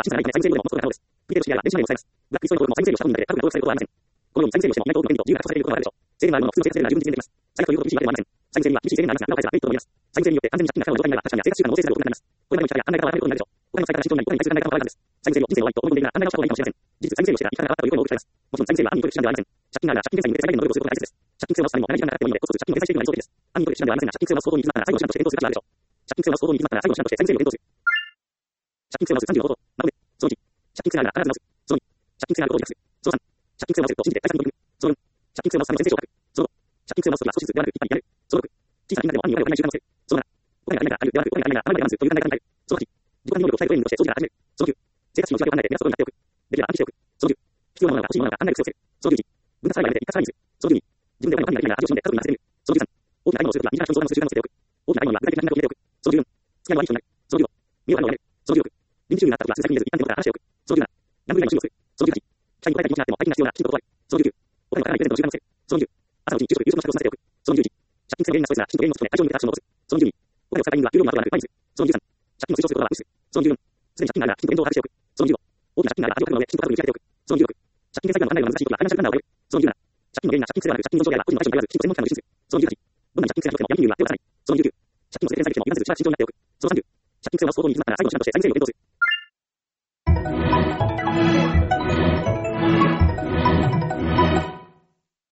金がないため債務制度を持つことが可能です。リテールシェアや電子マネーも使えます。ブラックリストへの債務制度をした分だけ多くの登録されることはありません。このように債務制度をしても意外と多くの権利と自由が確保されることがあるでしょう。制限があるものの普通の生活が十分実現できます。最悪というほど厳しいわけではありません。債務制には厳しい制限がありますが、なおかつメリットもあります。債務制によって完全に借金が可能な状態になれば確かに生活習慣の旺盛さが大きくなります。これまでの企画や考え方は変わることになるでしょう。他の使い方が慎重になり、他に対する考え方も変わるはずです。債務制を人生の終わりと思い込んでいるなら考え直した方がいいかもしれません。事実、債務制をしてから生き方が変わったという声も多く聞かれます。もちろん債務制は暗に取る手段ではありません。借金があるなら借金返済に向けて最大限の努力をすることが大切です。借金癖を直すためにも同じ時間がかかってもいいので、コツコツ借金の返済していくのが理想的です。暗に取る手段ではありませんが、借金癖を直す方法に行き詰まったら最後の手段として検討する価値があるでしょう。借金癖を直す方法に行き詰まったら最後の手段として債務制を検討する。借金癖を直す30の方法。まとめ。その1。借金癖があるなら必ず直す。その2。借金癖があることを自覚する。その3。借金癖を直すと信じて対策に取り組む。その4。借金癖を直すための先生書く。その5。借金癖を直すときは少しずつではなく一般にやる。その6。小さな金額でも暗にお金を借りない習慣をする。その7。お金が借りないならあるではなくお金が借りないならあまりまで我慢するという考え方になる。その8。自己管理能力を鍛えるトレーニングとして長期から始める。その9。生活費の内訳を考えて目安を考えておく。できれば暗記しておく。その10。必要なものが欲しいものが考える癖をつける。その11。分割されるまで一括さらにする。その12。自分でお金を管理できないなら味をしのんで家族に任せてみる。その13。大きな買い物をするときは身近な人の相談をする習慣をつけておく。大きな買い物には具体的な金額を決めておく。その14。付き合いの悪い人になる。その15。身を張るのをやめる。その16。臨時収入があったときは数先に出ず一般的なことから話しておく。その17。ランブ以外の趣味をする。その18。社員に答えた気持ちがあっても大金が必要なきちんと断る。その19。お金をかからないプレゼントの習慣をつける。その20。朝のうちに昼食、夕食の支度をさせておく。その21。借金制の原因がストレスなきちんと原因を含め対象に向けたアクションを起こす。その22。お金を使うタイミングは給料の後ではなく毎日する。その23。借金を推奨することは無視する。その24。すでに借金があるならきちんと現状を把握しておく。その25。大きな借金があるなら味をかくの上きちんと家族に打ち明けておく。その26。借金返済が考えるのが難しいことはファイナンシャルプランナーを頼る。その27。借金の原因が借金癖がなく借金の状態や個人の対処に頼らずきちんと専門機関の受診する。その28。どんなに借金癖がなくても闇金融は手を出さない。その29。借金をする天才でも今すぐ一番慎重になっておく。その30。借金癖を直す方法に行き詰まったら最後の手段として債務制を検討する。